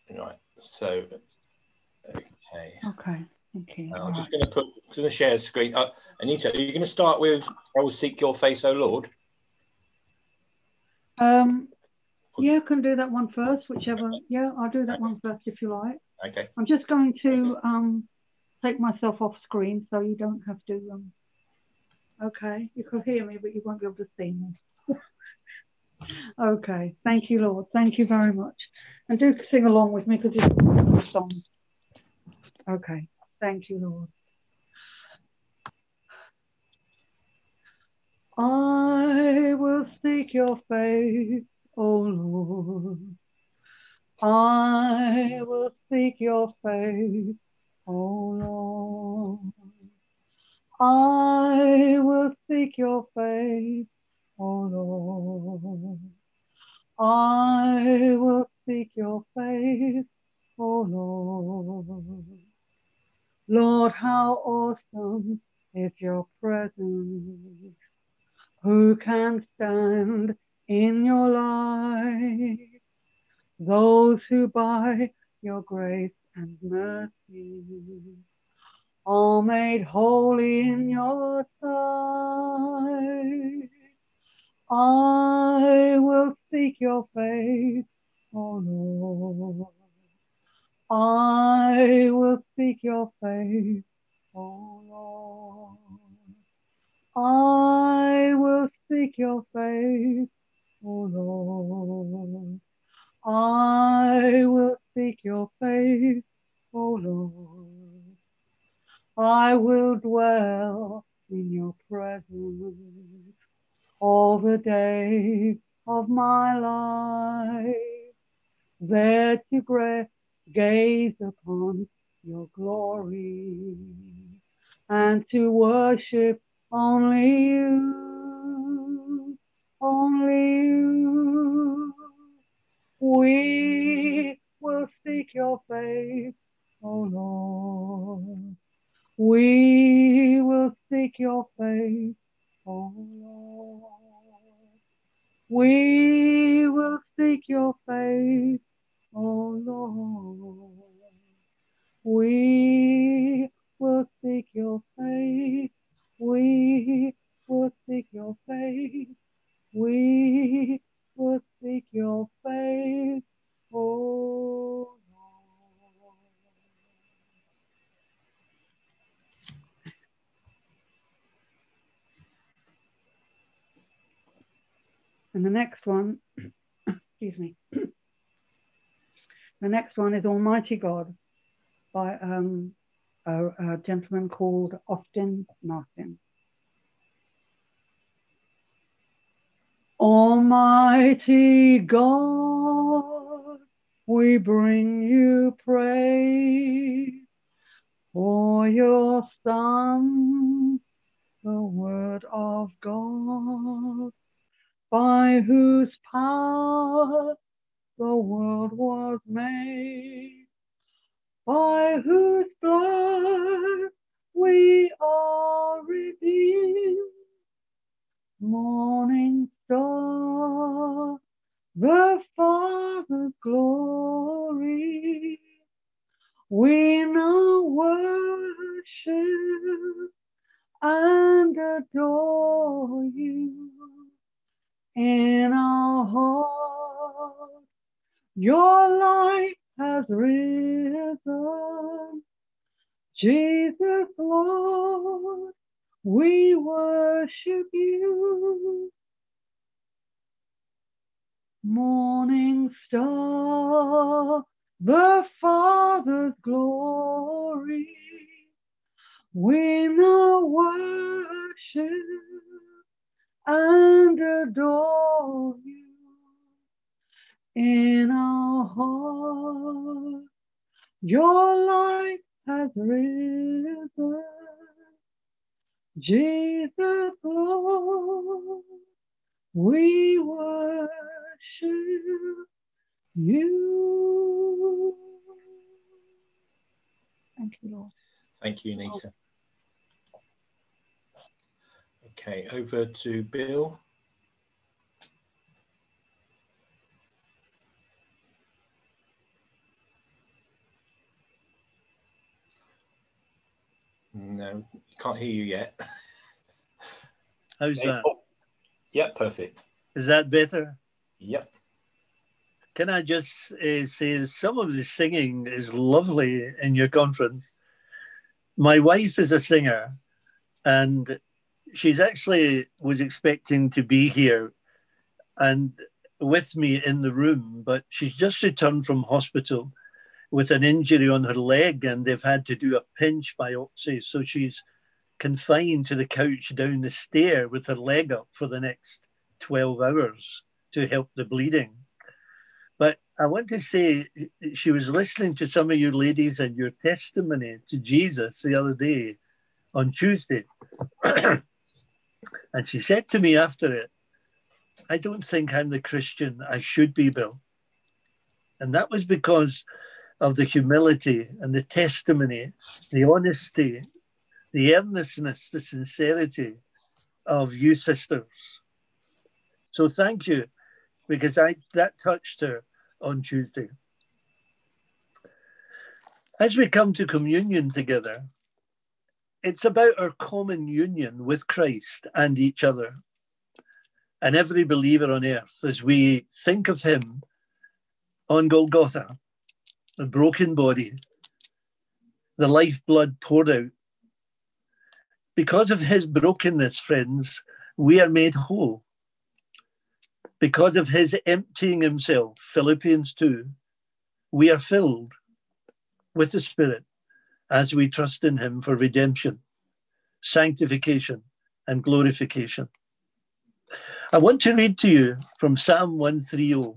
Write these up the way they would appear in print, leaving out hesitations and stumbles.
Right. So, okay. Okay. Thank you. I'm just going to share the screen. Anita, are you going to start with "I will seek your face, O Lord"? Yeah, I can do that one first, whichever. Yeah, I'll do that one first if you like. Okay. I'm just going to take myself off screen so you don't have to. Okay, you can hear me, but you won't be able to see me. Okay, thank you, Lord. Thank you very much. And do sing along with me because it's a song. Okay, thank you, Lord. I will seek your face, O Lord. I will seek your face, O Lord. I will seek your face, O Lord. I will seek your face, O Lord. Lord, how awesome is your presence. Who can stand in your light? Those who by your grace and mercy are made holy in your sight. I will seek your face, O Lord. I will seek your face, O Lord. I will seek your face, O Lord. I will seek your face, O Lord. I will dwell in your presence all the days of my life, there to gaze upon your glory and to worship only you, only you. We will seek your face, O Lord. We will seek your face, O Lord. We will seek your face, O Lord. We will seek your face. We will seek your face. We will seek your face, O Lord. And the next one, excuse me, the next one is Almighty God by a gentleman called Austin Martin. Almighty God, we bring you praise for your Son, the Word of God, by whose power the world was made, by whose blood we are redeemed. Morning star, the Father's glory, we now worship and adore you. In our hearts, your light has risen. Jesus, Lord, we worship you. Morning star, the Father's glory, we now worship and adore you. In our hearts, your light has risen. Jesus, Lord, we worship you. Thank you, Lord. Thank you, Anita. Okay, over to Bill. No, can't hear you yet. How's that? Oh, yeah, perfect. Is that better? Yep. Can I just say some of the singing is lovely in your conference. My wife is a singer, and she's actually was expecting to be here and with me in the room, but she's just returned from hospital with an injury on her leg, and they've had to do a pinch biopsy. So she's confined to the couch down the stair with her leg up for the next 12 hours to help the bleeding. But I want to say, she was listening to some of you ladies and your testimony to Jesus the other day on Tuesday. And she said to me after it, I don't think I'm the Christian I should be, Bill. And that was because of the humility and the testimony, the honesty, the earnestness, the sincerity of you sisters. So thank you, because that touched her on Tuesday. As we come to communion together, it's about our common union with Christ and each other and every believer on earth as we think of him on Golgotha, the broken body, the lifeblood poured out. Because of his brokenness, friends, we are made whole. Because of his emptying himself, Philippians 2, we are filled with the Spirit as we trust in him for redemption, sanctification, and glorification. I want to read to you from Psalm 130.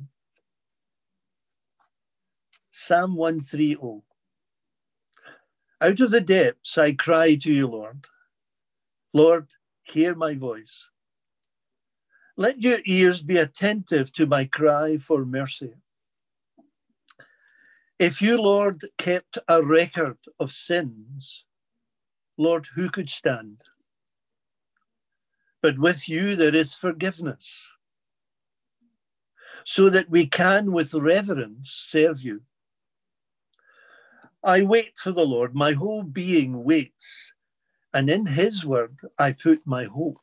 Psalm 130. Out of the depths I cry to you, Lord. Lord, hear my voice. Let your ears be attentive to my cry for mercy. If you, Lord, kept a record of sins, Lord, who could stand? But with you there is forgiveness, so that we can with reverence serve you. I wait for the Lord, my whole being waits, and in his word I put my hope.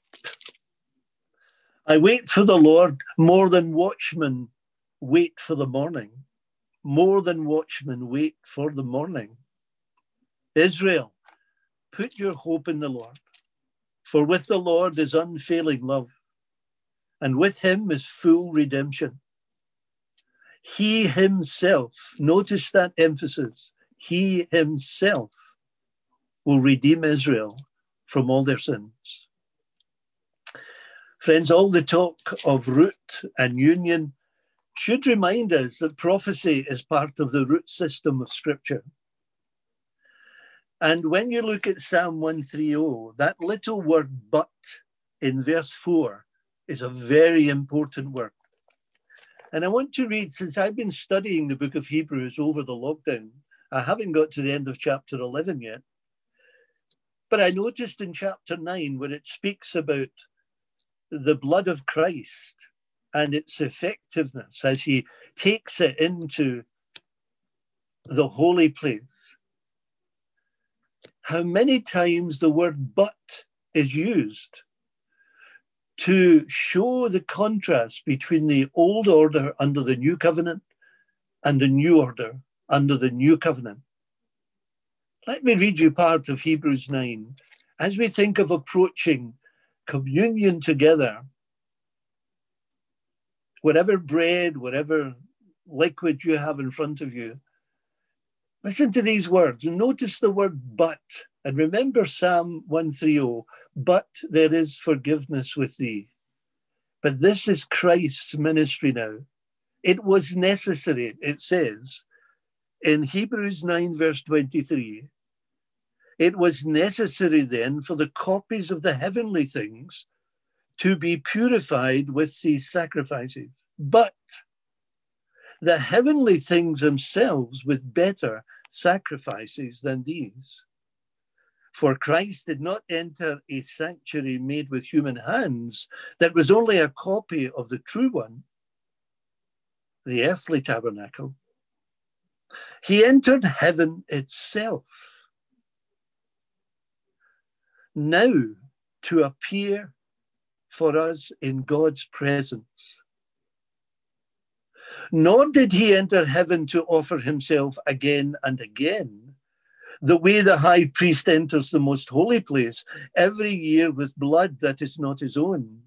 I wait for the Lord more than watchmen wait for the morning. More than watchmen wait for the morning. Israel, put your hope in the Lord, for with the Lord is unfailing love, and with him is full redemption. He himself, notice that emphasis, he himself will redeem Israel from all their sins. Friends, all the talk of root and union should remind us that prophecy is part of the root system of Scripture. And when you look at Psalm 130, that little word but in verse 4 is a very important word. And I want to read, since I've been studying the book of Hebrews over the lockdown, I haven't got to the end of chapter 11 yet, but I noticed in chapter 9 where it speaks about the blood of Christ and its effectiveness as he takes it into the holy place. How many times the word but is used to show the contrast between the old order under the new covenant and the new order under the new covenant. Let me read you part of Hebrews 9. As we think of approaching communion together, whatever bread, whatever liquid you have in front of you, listen to these words and notice the word but. And remember Psalm 130, but there is forgiveness with thee. But this is Christ's ministry now. It was necessary, it says, in Hebrews 9 verse 23, it was necessary then for the copies of the heavenly things to be purified with these sacrifices. But the heavenly things themselves with better sacrifices than these. For Christ did not enter a sanctuary made with human hands that was only a copy of the true one, the earthly tabernacle. He entered heaven itself. now to appear for us in God's presence. Nor did he enter heaven to offer himself again and again, the way the high priest enters the most holy place every year with blood that is not his own.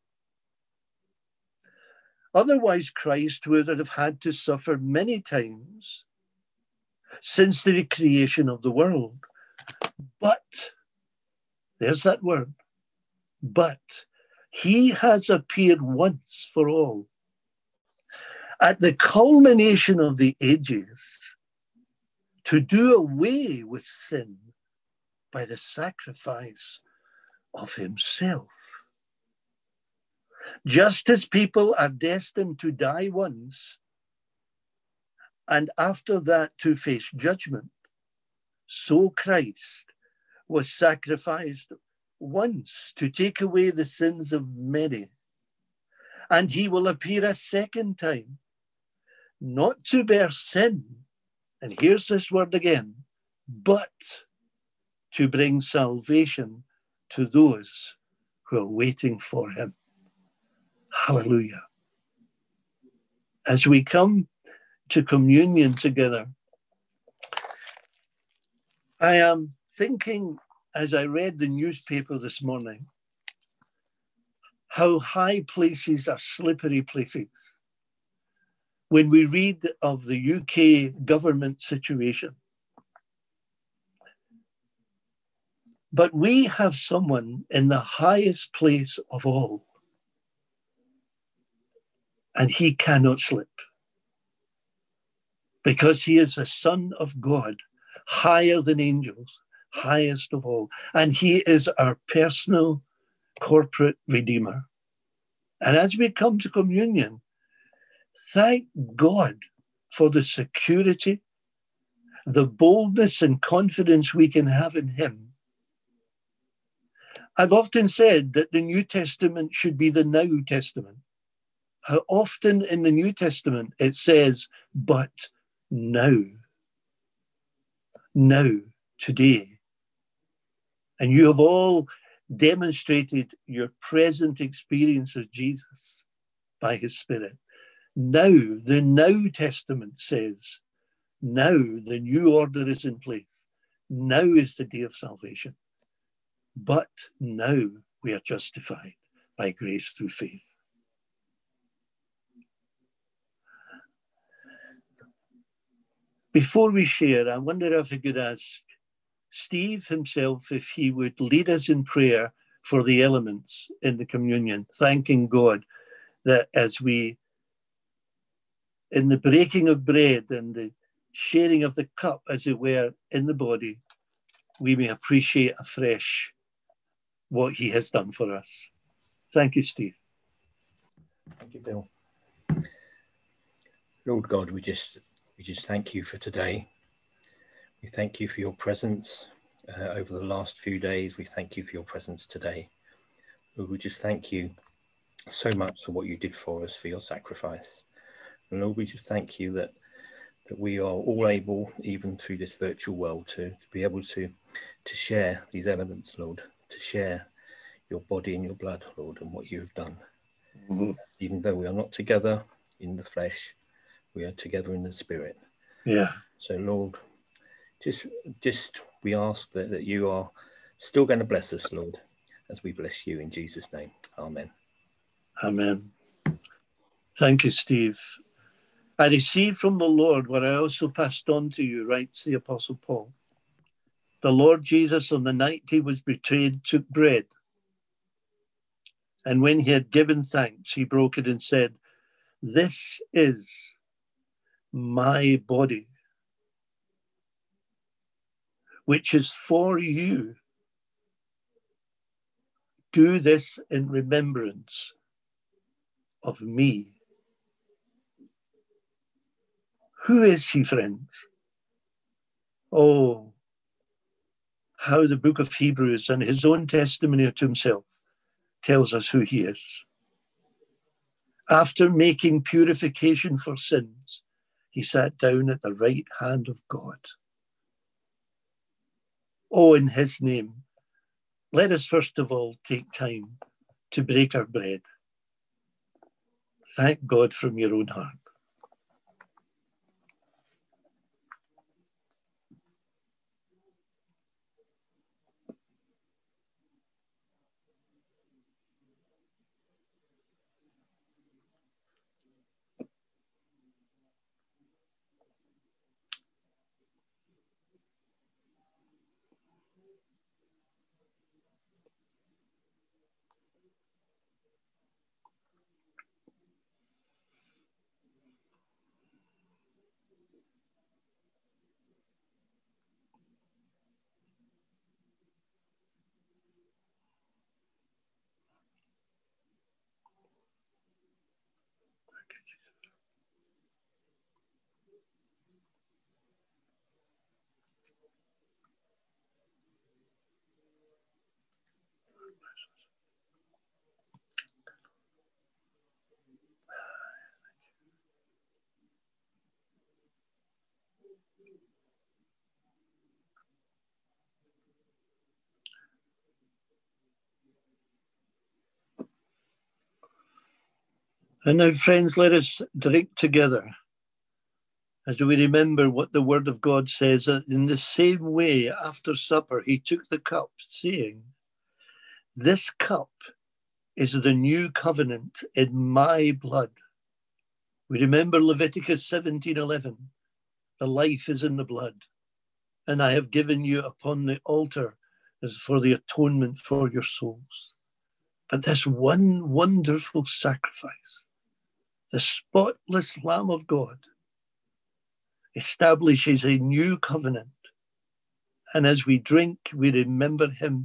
Otherwise, Christ would have had to suffer many times since the creation of the world. But, there's that word, but he has appeared once for all at the culmination of the ages to do away with sin by the sacrifice of himself. Just as people are destined to die once, and after that to face judgment, so Christ was sacrificed once to take away the sins of many. And he will appear a second time, not to bear sin, and here's this word again, but to bring salvation to those who are waiting for him. Hallelujah. As we come to communion together, I am thinking, as I read the newspaper this morning, how high places are slippery places. When we read of the UK government situation. But we have someone in the highest place of all, and he cannot slip, because he is the Son of God, higher than angels, highest of all, and he is our personal corporate Redeemer. And as we come to communion, thank God for the security, the boldness and confidence we can have in him. I've often said that the New Testament should be the Now Testament. How often in the New Testament it says, but now, today. And you have all demonstrated your present experience of Jesus by his Spirit. Now, the Now Testament says, now the new order is in place. Now is the day of salvation. But now we are justified by grace through faith. Before we share, I wonder if I could ask Steve himself if he would lead us in prayer for the elements in the communion, thanking God that as we, in the breaking of bread and the sharing of the cup, as it were, in the body, we may appreciate afresh what he has done for us. Thank you, Steve. Thank you, Bill. Lord God, we just thank you for today. We thank you for your presence over the last few days. We thank you for your presence today. Lord, we just thank you so much for what you did for us, for your sacrifice. And Lord, we just thank you that we are all able, even through this virtual world, to be able to share these elements, Lord, to share your body and your blood, Lord, and what you have done. Mm-hmm. Even though we are not together in the flesh, we are together in the spirit. Yeah. So, Lord, just we ask that you are still going to bless us, Lord, as we bless you in Jesus' name. Amen. Amen. Thank you, Steve. I received from the Lord what I also passed on to you, writes the Apostle Paul. The Lord Jesus, on the night he was betrayed, took bread. And when he had given thanks, he broke it and said, "This is my body, which is for you. Do this in remembrance of me." Who is he, friends? Oh, how the book of Hebrews and his own testimony to himself tells us who he is. After making purification for sins, he sat down at the right hand of God. Oh, in his name, let us first of all take time to break our bread. Thank God from your own heart. And now, friends, let us drink together as we remember what the Word of God says. In the same way, after supper, he took the cup, saying, "This cup is the new covenant in my blood." We remember Leviticus 17:11, "The life is in the blood, and I have given you upon the altar as for the atonement for your souls." But this one wonderful sacrifice, the spotless Lamb of God, establishes a new covenant. And as we drink, we remember him.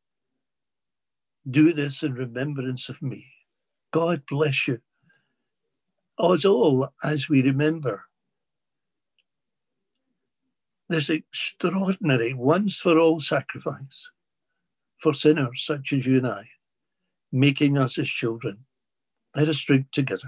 Do this in remembrance of me. God bless you. Us all as we remember this extraordinary once for all sacrifice for sinners such as you and I, making us his children. Let us drink together.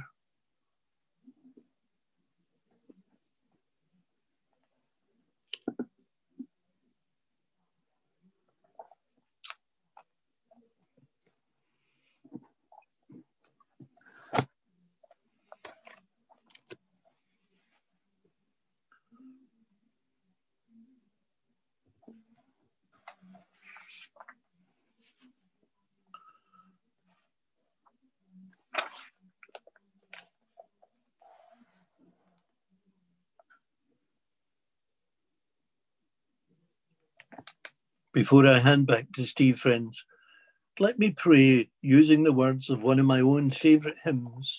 Before I hand back to Steve, friends, let me pray using the words of one of my own favourite hymns.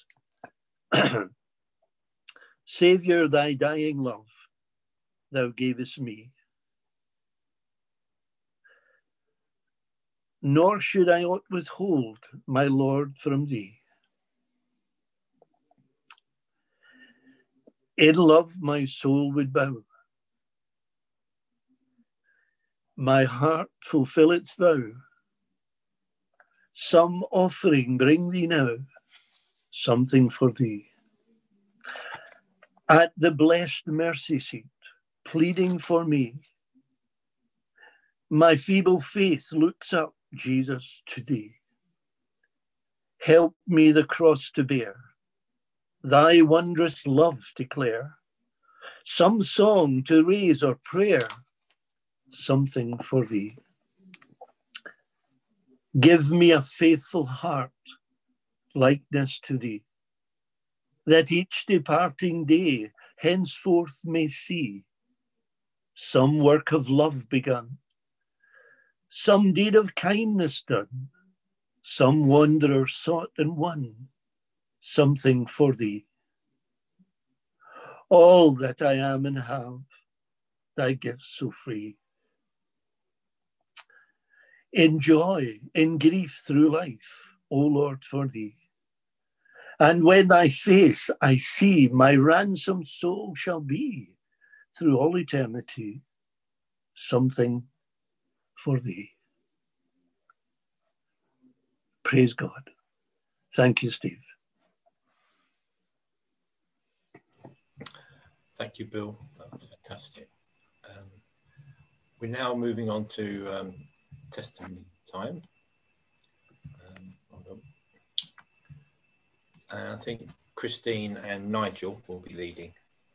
Saviour, thy dying love thou gavest me, nor should I aught withhold, my Lord, from thee. In love my soul would bow, my heart fulfill its vow. Some offering bring thee now, something for thee. At the blessed mercy seat, pleading for me, my feeble faith looks up, Jesus, to thee. Help me the cross to bear, thy wondrous love declare, some song to raise or prayer, something for thee. Give me a faithful heart, likeness to thee, that each departing day henceforth may see some work of love begun, some deed of kindness done, some wanderer sought and won, something for thee. All that I am and have, thy gifts so free. In joy, in grief through life, O Lord, for thee. And when thy face I see, my ransomed soul shall be, through all eternity, something for thee. Praise God. Thank you, Steve. Thank you, Bill. That was fantastic. We're now moving on to testimony time. Hold on. And I think Christine and Nigel will be leading.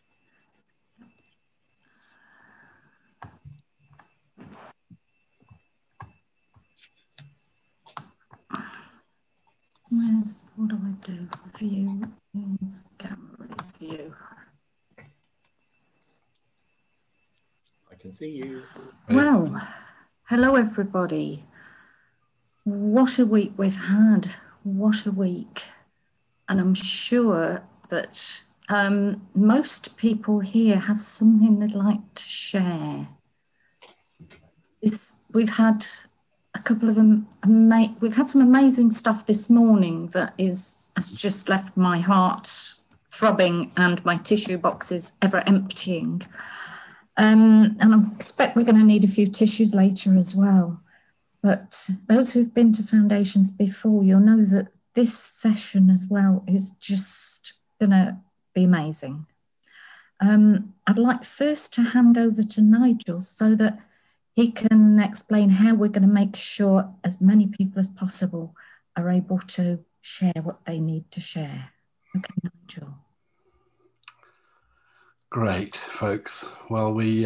What do I do? View is gallery view. I can see you. Well, hello everybody. What a week we've had. What a week. And I'm sure that most people here have something they'd like to share. We've had a couple of we've had some amazing stuff this morning that has just left my heart throbbing and my tissue boxes ever emptying. And I expect we're going to need a few tissues later as well. But those who've been to Foundations before, you'll know that this session as well is just going to be amazing. I'd like first to hand over to Nigel so that he can explain how we're going to make sure as many people as possible are able to share what they need to share. Okay, Nigel. Great, folks. Well, we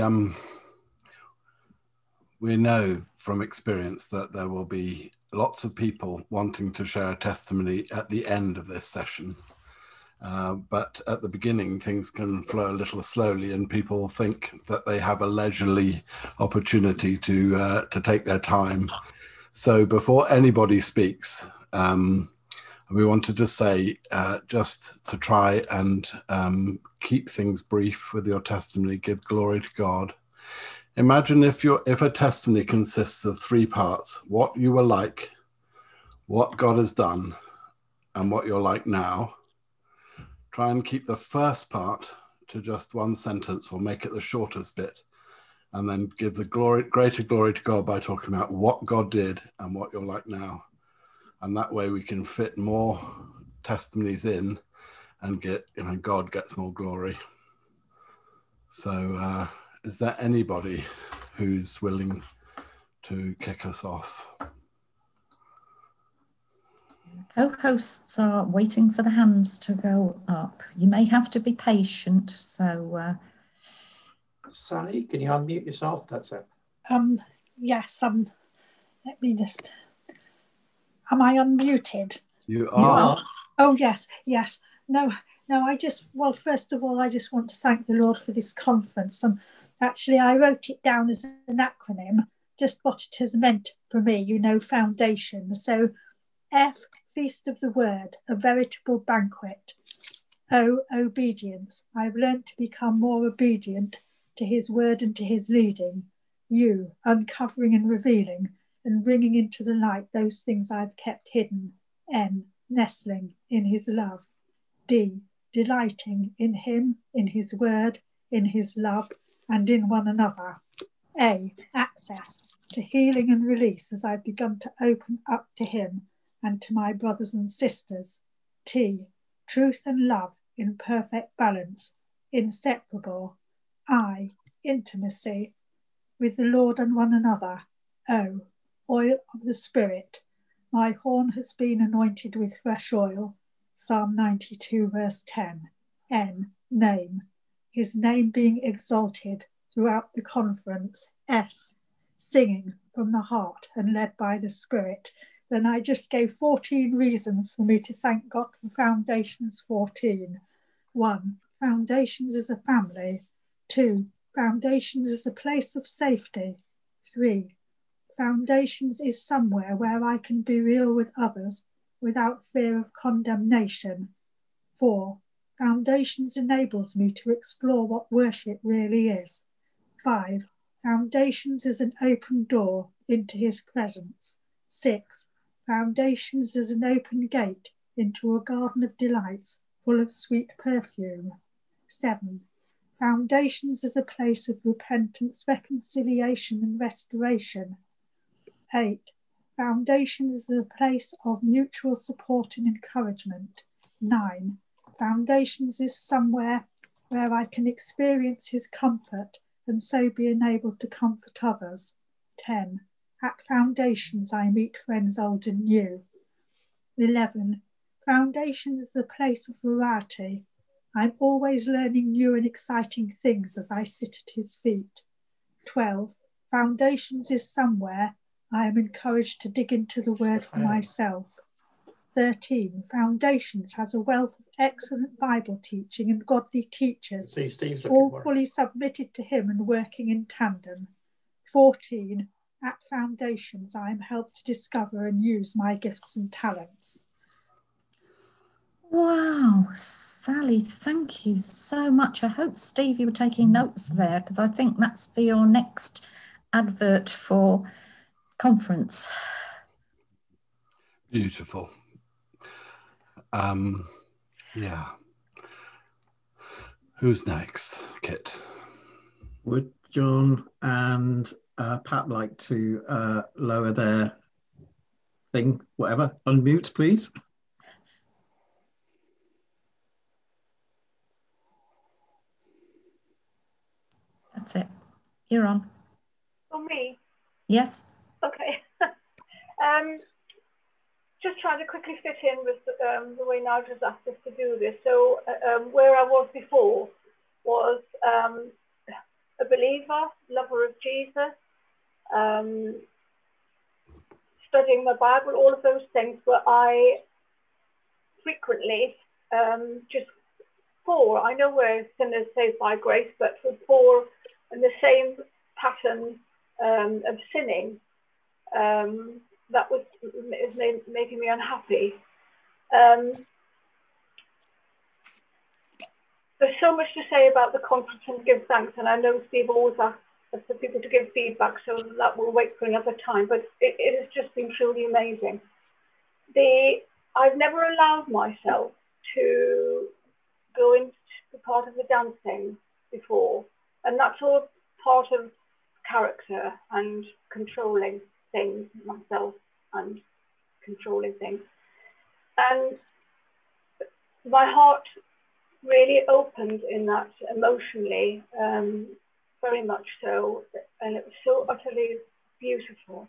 know from experience that there will be lots of people wanting to share a testimony at the end of this session. But at the beginning, things can flow a little slowly and people think that they have a leisurely opportunity to take their time. So before anybody speaks, we wanted to say just to try and keep things brief with your testimony, give glory to God. Imagine if a testimony consists of 3 parts: what you were like, what God has done, and what you're like now. Try and keep the first part to just 1 sentence, or make it the shortest bit, and then give the greater glory to God by talking about what God did and what you're like now. And that way we can fit more testimonies in and get, God gets more glory. So is there anybody who's willing to kick us off? Co-hosts are waiting for the hands to go up. You may have to be patient, so... Sally, can you unmute yourself? That's it. Yes, let me just... Am I unmuted? You are. Oh, yes. No, first of all, I just want to thank the Lord for this conference. Actually, I wrote it down as an acronym, just what it has meant for me, foundation. So F, Feast of the Word, a veritable banquet. O, obedience. I've learned to become more obedient to his word and to his leading. U, uncovering and revealing and bringing into the light those things I've kept hidden. N, nestling in his love. D, delighting in him, in his word, in his love, and in one another. A, access to healing and release as I've begun to open up to him and to my brothers and sisters. T, truth and love in perfect balance, inseparable. I, intimacy with the Lord and one another. O, oil of the Spirit. My horn has been anointed with fresh oil. Psalm 92, verse 10. N, name. His name being exalted throughout the conference. S, singing from the heart and led by the Spirit. Then I just gave 14 reasons for me to thank God for Foundations 14. 1, Foundations is a family. 2, Foundations is a place of safety. 3, Foundations is somewhere where I can be real with others without fear of condemnation. 4, Foundations enables me to explore what worship really is. 5, Foundations is an open door into his presence. 6, Foundations is an open gate into a garden of delights full of sweet perfume. 7, Foundations is a place of repentance, reconciliation, and restoration. 8, Foundations is a place of mutual support and encouragement. 9, Foundations is somewhere where I can experience his comfort and so be enabled to comfort others. 10, At Foundations, I meet friends old and new. 11. Foundations is a place of variety. I'm always learning new and exciting things as I sit at his feet. 12. Foundations is somewhere I am encouraged to dig into the word for myself. 13. Foundations has a wealth of excellent Bible teaching and godly teachers, all fully submitted to him and working in tandem. 14. At Foundations, I am helped to discover and use my gifts and talents. Wow, Sally, thank you so much. I hope, Steve, you were taking notes there, because I think that's for your next advert for conference. Beautiful. Yeah. Who's next, Kit? Would John and Pat like to lower their thing, whatever? Unmute, please. That's it. You're on. For me? Yes. Okay. Just trying to quickly fit in with the way Nigel's asked us to do this. So where I was before was a believer, lover of Jesus, studying the Bible, all of those things, but I frequently just fall. I know we're sinners saved by grace, but to fall in the same pattern of sinning, that was making me unhappy. There's so much to say about the conference and give thanks, and I know Steve always asks for people to give feedback, so that will wait for another time, but it has just been truly amazing. I've never allowed myself to go into part of the dancing before, and that's all part of character and controlling things, myself and controlling things. And my heart really opened in that emotionally, very much so, and it was so utterly beautiful.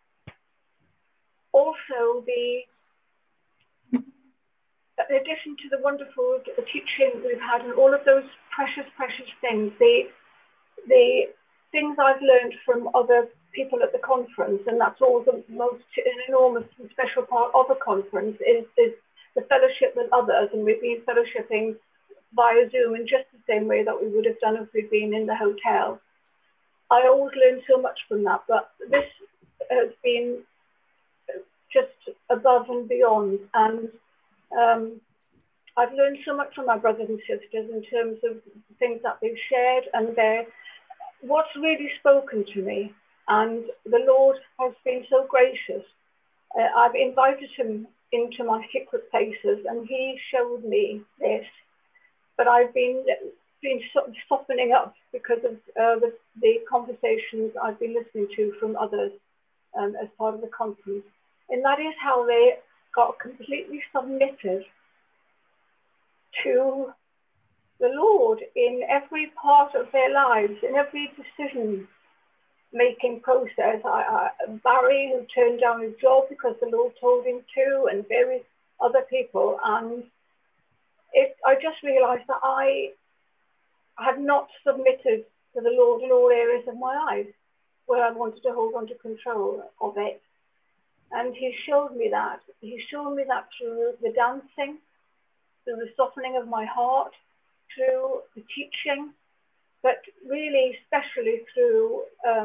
Also, in addition to the wonderful teaching we've had and all of those precious, precious things, the things I've learned from other people at the conference, and that's all an enormous and special part of a conference, is the fellowship with others, and we've been fellowshipping via Zoom in just the same way that we would have done if we'd been in the hotel. I always learn so much from that, but this has been just above and beyond, and I've learned so much from my brothers and sisters in terms of things that they've shared and what's really spoken to me. And the Lord has been so gracious. I've invited him into my secret places, and he showed me this. But I've been sort of softening up because of the conversations I've been listening to from others as part of the conference. And that is how they got completely submitted to the Lord in every part of their lives, in every decision-making process. Barry, who turned down his job because the Lord told him to, and various other people. And I just realized that I had not submitted to the Lord in all areas of my life where I wanted to hold on to control of it. And he showed me that. He showed me that through the dancing, through the softening of my heart, through the teaching, but really especially through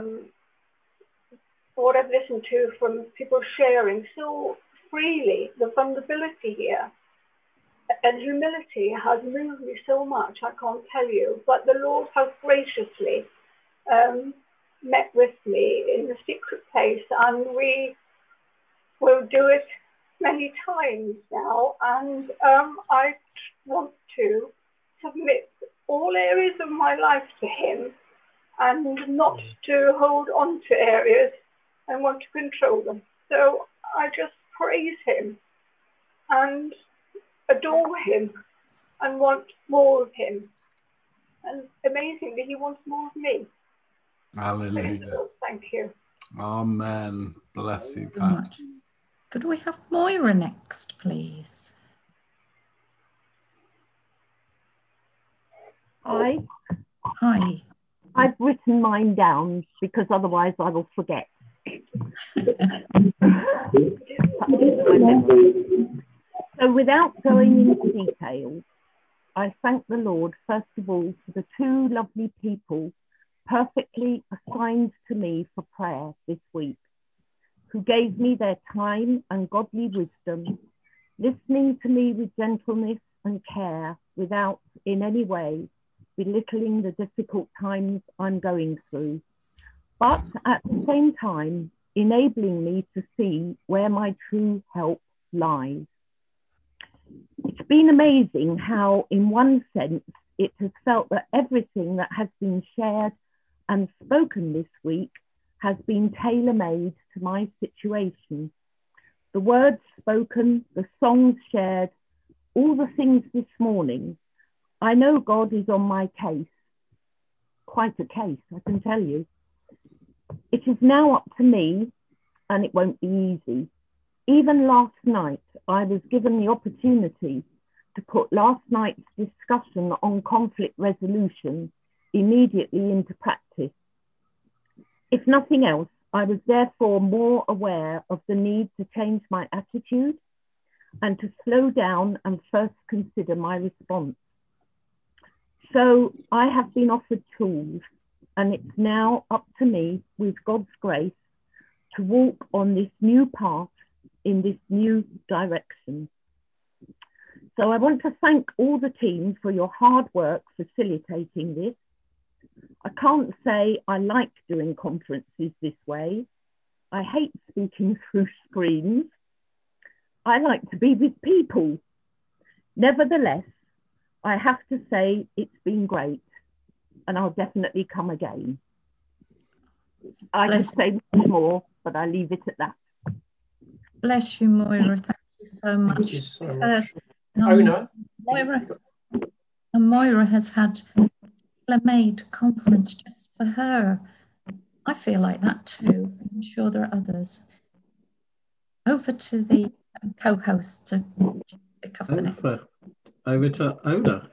what I've listened to from people sharing so freely. The vulnerability here and humility has moved me so much, I can't tell you, but the Lord has graciously met with me in the secret place, and we will do it many times now. And I want to submit all areas of my life to him and not to hold on to areas and want to control them. So I just praise him and adore him and want more of him. And amazingly, he wants more of me. Hallelujah. Thank you. Amen. Bless you, So Pat. much. Could we have Moira next, please? Hi. Hi. I've written mine down because otherwise I will forget. So without going into detail, I thank the Lord, first of all, for the two lovely people perfectly assigned to me for prayer this week, who gave me their time and godly wisdom, listening to me with gentleness and care without in any way belittling the difficult times I'm going through, but at the same time, enabling me to see where my true help lies. It's been amazing how, in one sense, it has felt that everything that has been shared and spoken this week has been tailor-made to my situation. The words spoken, the songs shared, all the things this morning. I know God is on my case. Quite a case, I can tell you. It is now up to me, and it won't be easy. Even last night, I was given the opportunity to put last night's discussion on conflict resolution immediately into practice. If nothing else, I was therefore more aware of the need to change my attitude and to slow down and first consider my response. So I have been offered tools, and it's now up to me, with God's grace, to walk on this new path in this new direction. So I want to thank all the team for your hard work facilitating this. I can't say I like doing conferences this way. I hate speaking through screens. I like to be with people. Nevertheless, I have to say it's been great, and I'll definitely come again. I could say much more, but I leave it at that. Bless you, Moira. Thank you so much. Thank you so much. Ona? Moira has had a made conference just for her. I feel like that too. I'm sure there are others. Over to the co-host to pick up the next. Over to Ona.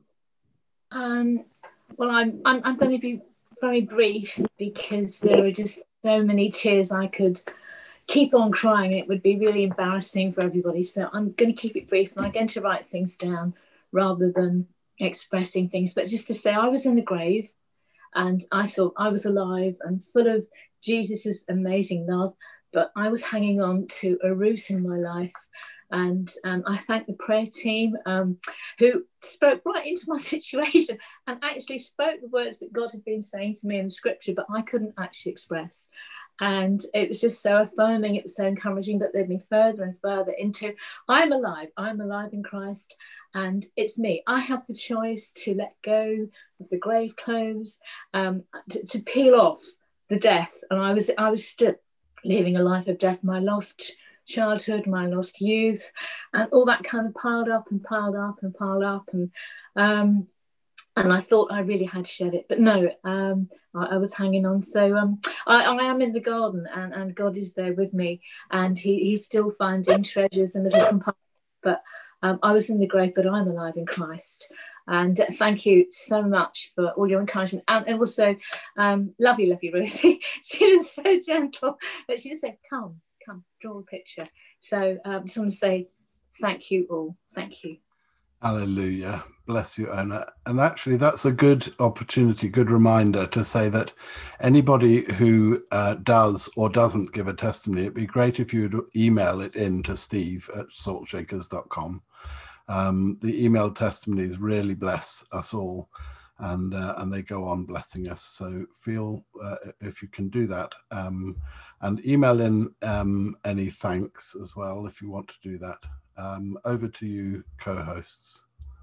Well, I'm going to be very brief because there are just so many tears I could keep on crying. It would be really embarrassing for everybody. So I'm going to keep it brief, and I'm going to write things down rather than expressing things. But just to say, I was in the grave and I thought I was alive and full of Jesus's amazing love, but I was hanging on to a roots in my life. And I thank the prayer team who spoke right into my situation and actually spoke the words that God had been saying to me in the scripture, but I couldn't actually express. And it was just so affirming, it was so encouraging, that led me further and further into, I'm alive in Christ, and it's me. I have the choice to let go of the grave clothes, to peel off the death. And I was still living a life of death, my lost childhood, my lost youth, and all that kind of piled up and piled up and piled up. And I thought I really had shed it, but no, I was hanging on. So I am in the garden, and God is there with me, and he's still finding treasures and little compartments. But I was in the grave, but I'm alive in Christ. And thank you so much for all your encouragement. And also, lovely Rosie. She was so gentle, but she just said, come, draw a picture. So I just want to say thank you all. Thank you. Hallelujah. Bless you, Ona. And actually, that's a good opportunity, good reminder to say that anybody who does or doesn't give a testimony, it'd be great if you'd email it in to steve@saltshakers.com. The email testimonies really bless us all, and they go on blessing us. So feel if you can do that, and email in any thanks as well if you want to do that. Over to you, co-hosts.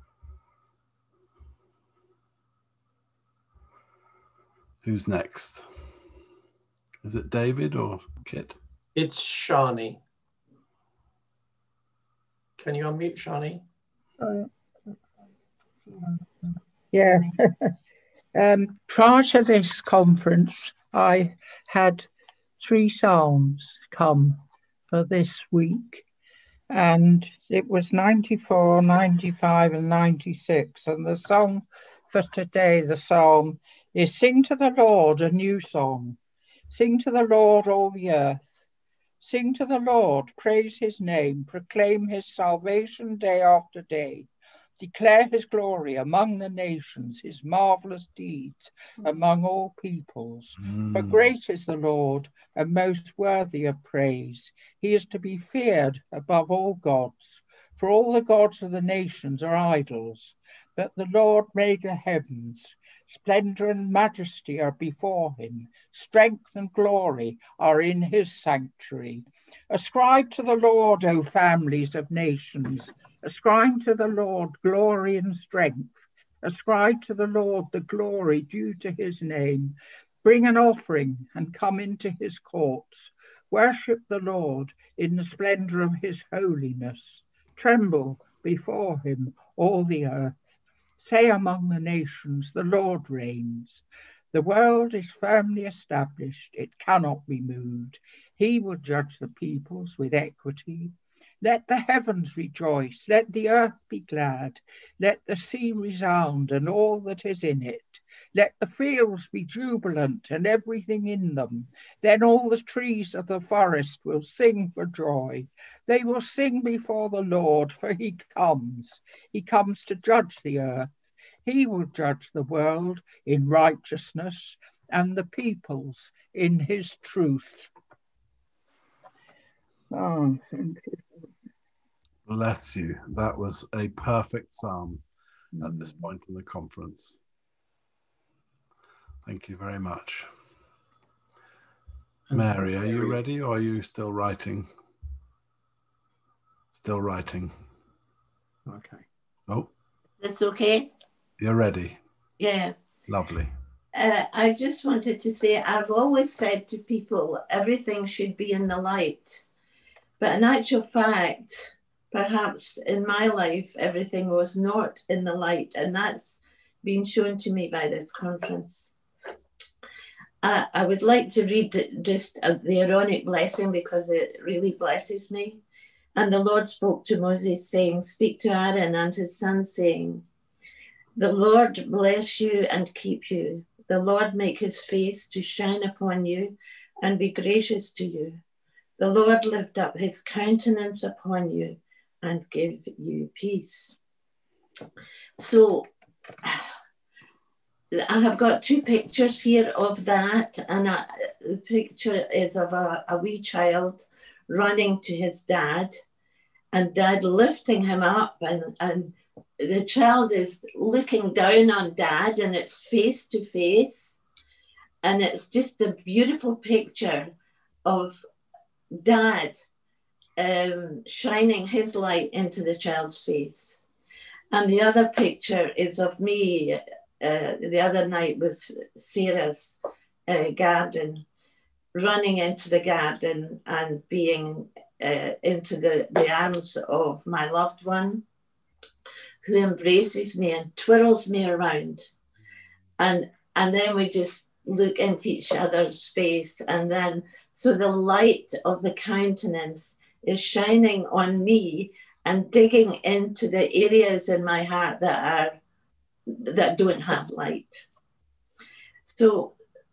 Who's next? Is it David or Kit? It's Shani. Can you unmute Shani? Yeah. Prior to this conference, I had 3 psalms come for this week, and it was 94, 95 and 96, and the song for today, the psalm, is Sing to the Lord a new song. Sing to the Lord all the earth. Sing to the Lord, praise his name, proclaim his salvation day after day. Declare his glory among the nations, his marvelous deeds among all peoples. For great is the Lord and most worthy of praise. He is to be feared above all gods. For all the gods of the nations are idols, but the Lord made the heavens. Splendor and majesty are before him. Strength and glory are in his sanctuary. Ascribe to the Lord, O families of nations. Ascribe to the Lord glory and strength. Ascribe to the Lord the glory due to his name. Bring an offering and come into his courts. Worship the Lord in the splendor of his holiness. Tremble before him, all the earth. Say among the nations, the Lord reigns. The world is firmly established, it cannot be moved. He will judge the peoples with equity. Let the heavens rejoice, let the earth be glad, let the sea resound and all that is in it. Let the fields be jubilant and everything in them. Then all the trees of the forest will sing for joy. They will sing before the Lord, for he comes. He comes to judge the earth. He will judge the world in righteousness and the peoples in his truth. Oh, thank you. Bless you. That was a perfect psalm at this point in the conference. Thank you very much. Mary, are you ready or are you still writing? Still writing. Okay. Oh. That's okay? You're ready? Yeah. Lovely. I just wanted to say, I've always said to people, everything should be in the light. But in actual fact, perhaps in my life, everything was not in the light. And that's been shown to me by this conference. I would like to read just the Aaronic blessing because it really blesses me. And the Lord spoke to Moses, saying, speak to Aaron and his sons, saying, the Lord bless you and keep you. The Lord make his face to shine upon you and be gracious to you. The Lord lift up his countenance upon you and give you peace. So I have got 2 pictures here of that, and the picture is of a wee child running to his dad, and dad lifting him up, and the child is looking down on dad, and it's face to face, and it's just a beautiful picture of dad shining his light into the child's face. And the other picture is of me the other night with Sarah's garden, running into the garden and being into the arms of my loved one, who embraces me and twirls me around. And then we just look into each other's face. And then, so the light of the countenance is shining on me and digging into the areas in my heart that don't have light. So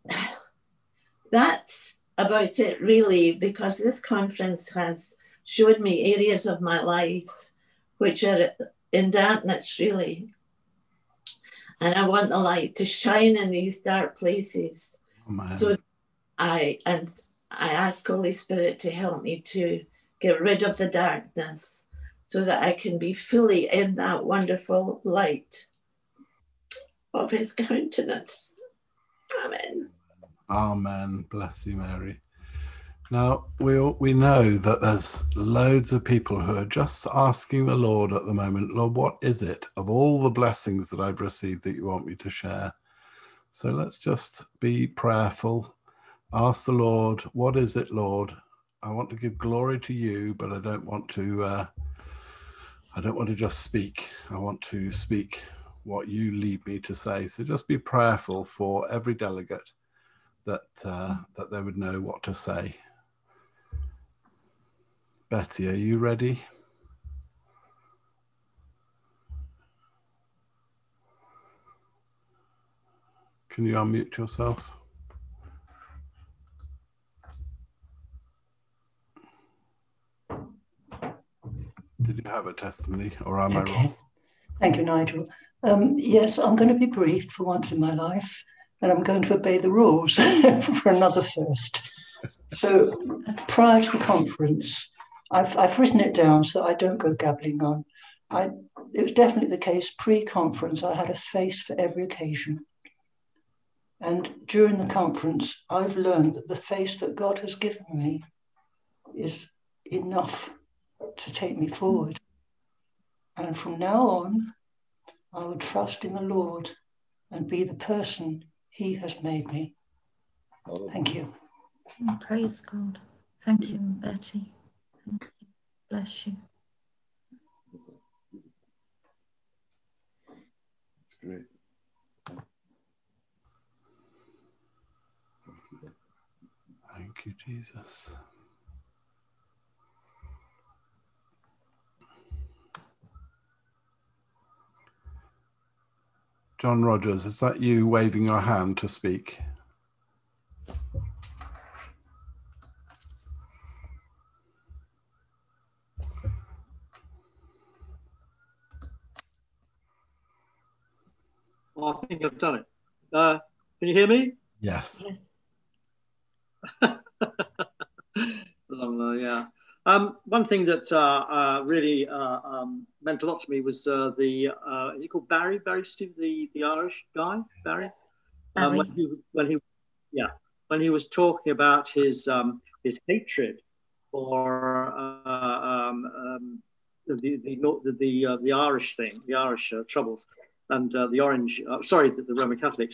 that's about it really, because this conference has showed me areas of my life which are in darkness really. And I want the light to shine in these dark places. Oh, so I ask Holy Spirit to help me to get rid of the darkness so that I can be fully in that wonderful light of his countenance. Amen. Amen. Bless you, Mary. Now, we know that there's loads of people who are just asking the Lord at the moment, Lord, what is it of all the blessings that I've received that you want me to share? So let's just be prayerful. Ask the Lord, what is it, Lord? I want to give glory to you, but I don't want to just speak. I want to speak what you lead me to say. So just be prayerful for every delegate that that they would know what to say. Betty, are you ready? Can you unmute yourself? Did you have a testimony, or am I wrong? Thank you, Nigel. Yes, I'm going to be brief for once in my life, and I'm going to obey the rules for another first. So prior to the conference, I've written it down so I don't go gabbling on. It was definitely the case pre-conference. I had a face for every occasion. And during the conference, I've learned that the face that God has given me is enough to take me forward. And from now on, I will trust in the Lord and be the person He has made me. Thank you. Praise God. Thank you, Betty. Thank you. Bless you. Great. Thank you, Jesus. John Rogers, is that you waving your hand to speak? Oh, I think I've done it. Can you hear me? Yes. Yes. Yeah. One thing that really meant a lot to me was is he called Barry? Barry Steve, the Irish guy, Barry. Barry. When he was talking about his hatred for the Irish thing, the Irish troubles, and the Orange. The Roman Catholics.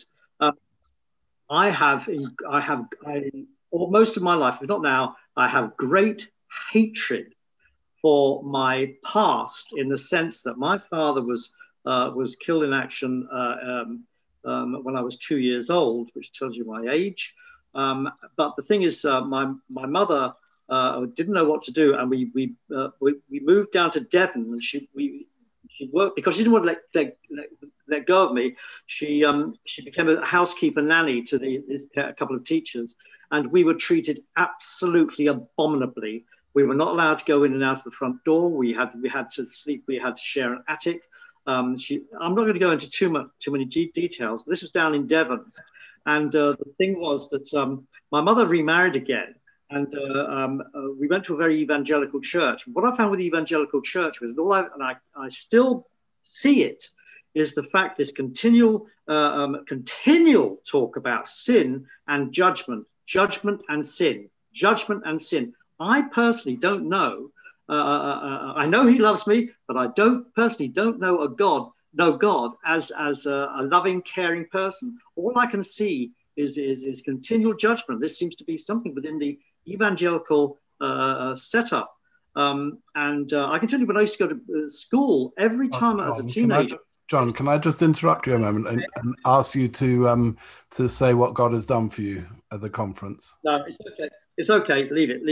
Most of my life, if not now, I have great hatred for my past, in the sense that my father was killed in action when I was 2 years old, which tells you my age. But the thing is, my mother didn't know what to do, and we moved down to Devon, and she worked because she didn't want to let go of me. She became a housekeeper nanny to a couple of teachers, and we were treated absolutely abominably. We were not allowed to go in and out of the front door. We had to sleep. We had to share an attic. I'm not going to go into too many details, but this was down in Devon, and the thing was that my mother remarried again, and we went to a very evangelical church. What I found with the evangelical church was, I still see it, is the fact this continual talk about sin and judgment and sin, judgment and sin. I personally don't know. I know He loves me, but I don't know God as a loving, caring person. All I can see is continual judgment. This seems to be something within the evangelical setup. And I can tell you, when I used to go to school, every time as a teenager. John, can I just interrupt you a moment and ask you to say what God has done for you at the conference? No, it's okay. It's okay. Leave it.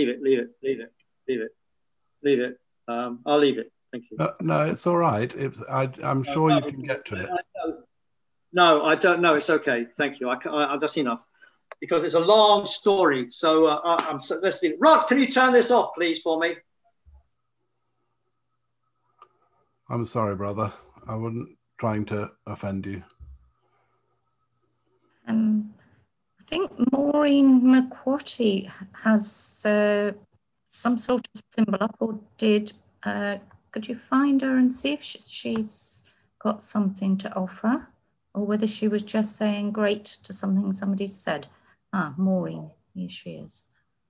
I'll leave it. Thank you. No, it's all right. I'm sure you can get to it. No, I don't know. It's okay. Thank you. That's enough, because it's a long story. So let's leave it. Rod, can you turn this off, please, for me? I'm sorry, brother. I wasn't trying to offend you. I think Maureen McQuarrie has some sort of symbol up, or could you find her and see if she's got something to offer, or whether she was just saying great to something somebody said? Maureen, here she is.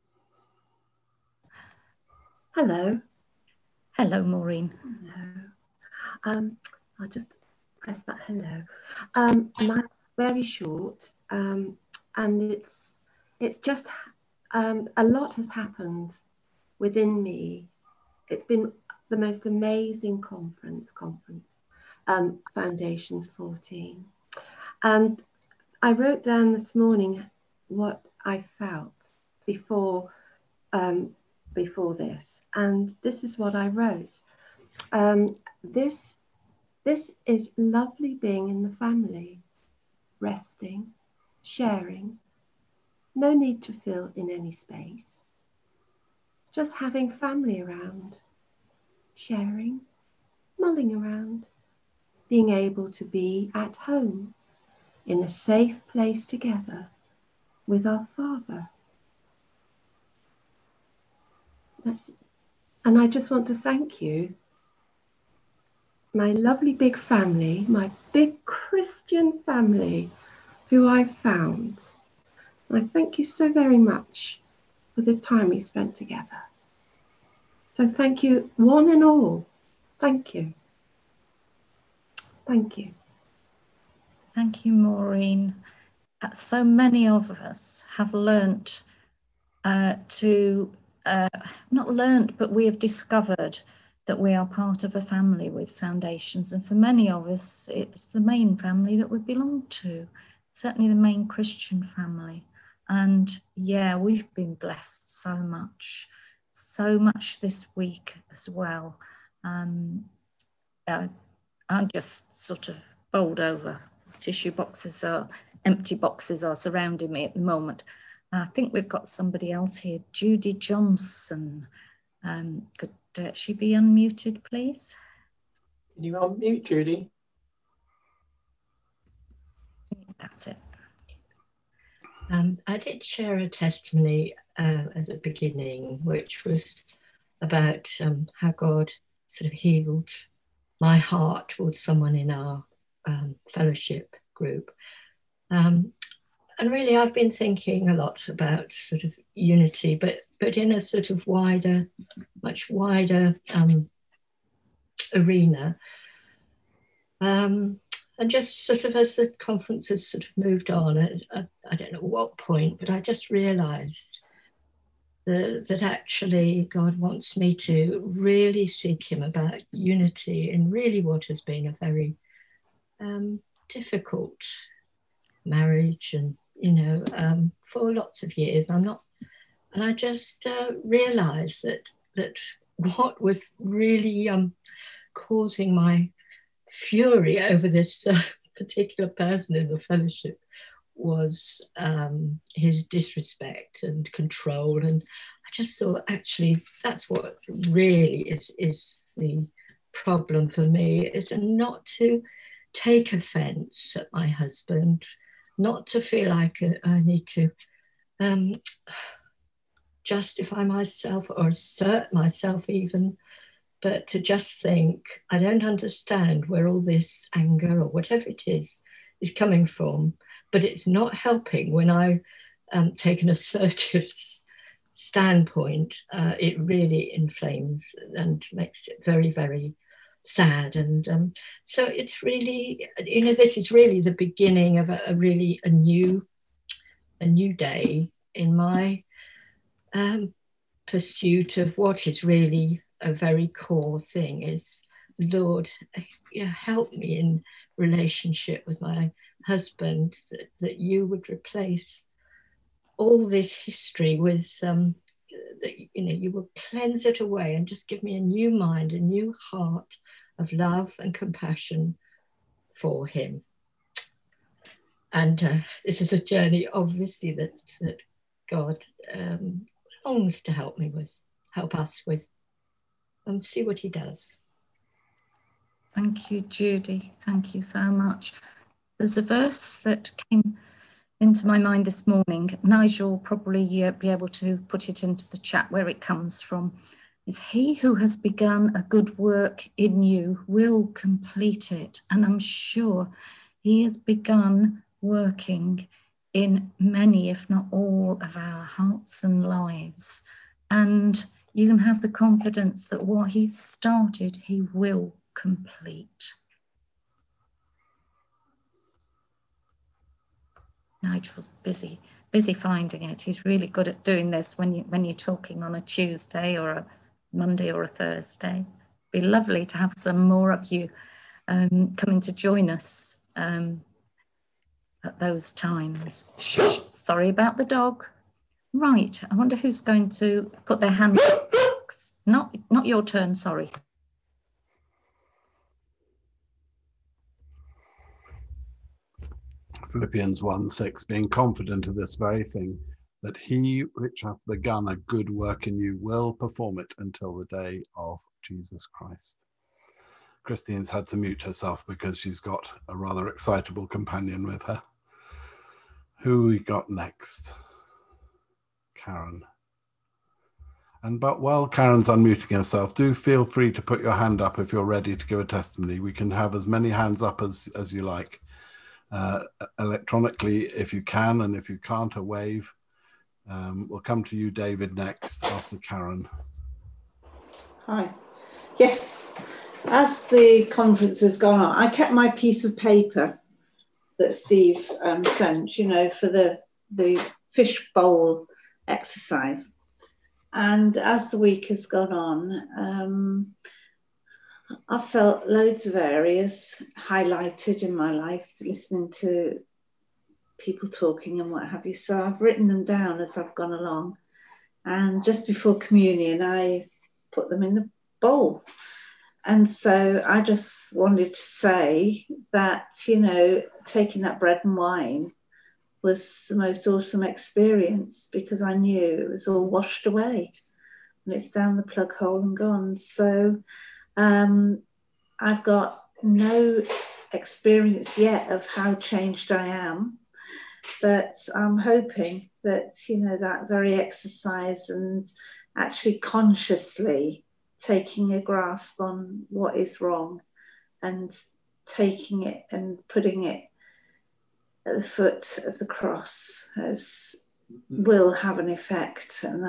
Hello. Hello, Maureen. Hello. I'll just press that hello. Mine's very short, and it's just a lot has happened within me. It's been the most amazing conference, Foundations 14. And I wrote down this morning what I felt before this, and this is what I wrote. This is lovely being in the family, resting, sharing, no need to fill in any space, just having family around, sharing, mulling around, being able to be at home in a safe place together with our Father. That's it. And I just want to thank you, my lovely big family, my big Christian family who I found. And I thank you so very much for this time we spent together. So thank you, one and all. Thank you. Thank you. Thank you, Maureen. So many of us have learnt not learnt, but we have discovered that we are part of a family with Foundations. And for many of us, it's the main family that we belong to, certainly the main Christian family. And yeah, we've been blessed so much this week as well. I'm just sort of bowled over. Empty boxes are surrounding me at the moment. I think we've got somebody else here, Judy Johnson. Could she be unmuted, please? Can you unmute, Judy? That's it. I did share a testimony at the beginning, which was about how God sort of healed my heart towards someone in our fellowship group. And really, I've been thinking a lot about sort of unity, but in a sort of wider, much wider arena. And just sort of as the conference has sort of moved on, I don't know what point, but I just realised that actually God wants me to really seek him about unity in really what has been a very difficult marriage, and for lots of years. And I just realised that what was really causing my fury over this particular person in the fellowship was his disrespect and control. And I just thought, actually, that's what really is the problem for me, is not to take offence at my husband, not to feel like I need to justify myself or assert myself even, but to just think, I don't understand where all this anger or whatever it is coming from, but it's not helping when I take an assertive standpoint. It really inflames and makes it very, very sad. And so it's really, this is really the beginning of a new day in my pursuit of what is really a very core thing, is, Lord, help me in relationship with my husband, that you would replace all this history with that you will cleanse it away and just give me a new mind, a new heart of love and compassion for him. And this is a journey, obviously, that God longs to help us with, and see what he does. Thank you, Judy. Thank you so much. There's a verse that came into my mind this morning. Nigel will probably be able to put it into the chat where it comes from. Is he who has begun a good work in you will complete it. And I'm sure he has begun working in many, if not all, of our hearts and lives. And you can have the confidence that what he's started, he will complete. Nigel's busy finding it. He's really good at doing this when you're talking on a Tuesday or a Monday or a Thursday. It'd be lovely to have some more of you coming to join us at those times. Shh, sorry about the dog. Right, I wonder who's going to put their hand up. Not your turn, sorry. Philippians 1:6, being confident of this very thing, that he which hath begun a good work in you will perform it until the day of Jesus Christ. Christine's had to mute herself because she's got a rather excitable companion with her. Who we got next? Karen. And but while Karen's unmuting herself, do feel free to put your hand up if you're ready to give a testimony. We can have as many hands up as you like. Electronically if you can, and if you can't, a wave. We'll come to you, David, next after Karen. Hi. Yes, as the conference has gone on, I kept my piece of paper that Steve sent, you know, for the fish bowl exercise. And as the week has gone on, I felt loads of areas highlighted in my life, listening to people talking and what have you. So I've written them down as I've gone along. And just before communion, I put them in the bowl. And so I just wanted to say that, you know, taking that bread and wine was the most awesome experience, because I knew it was all washed away and it's down the plug hole and gone. So I've got no experience yet of how changed I am, but I'm hoping that, you know, that very exercise and actually consciously taking a grasp on what is wrong and taking it and putting it at the foot of the cross will have an effect. And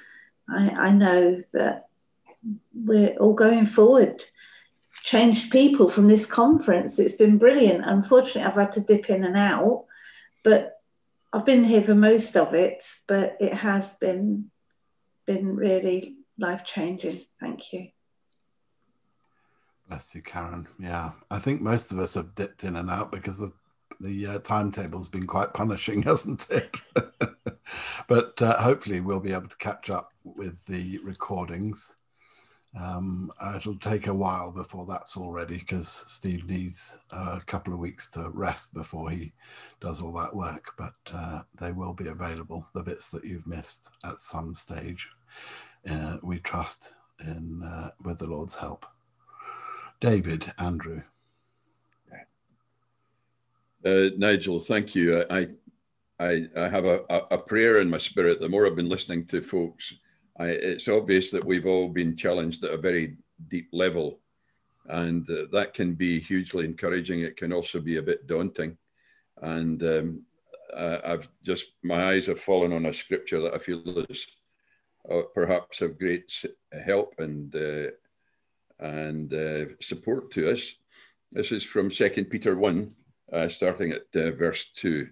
I know that we're all going forward, changed people from this conference. It's been brilliant. Unfortunately, I've had to dip in and out, but I've been here for most of it, but it has been really life-changing. Thank you. Bless you, Karen. Yeah, I think most of us have dipped in and out because the timetable's been quite punishing, hasn't it? But hopefully we'll be able to catch up with the recordings. It'll take a while before that's all ready, because Steve needs a couple of weeks to rest before he does all that work, but they will be available, the bits that you've missed, at some stage. We trust in with the Lord's help. David, Andrew. Nigel, thank you. I have a prayer in my spirit. The more I've been listening to folks, it's obvious that we've all been challenged at a very deep level, and that can be hugely encouraging. It can also be a bit daunting. And my eyes have fallen on a scripture that I feel is perhaps of great help and support to us. This is from 2 Peter 1, starting at verse 2.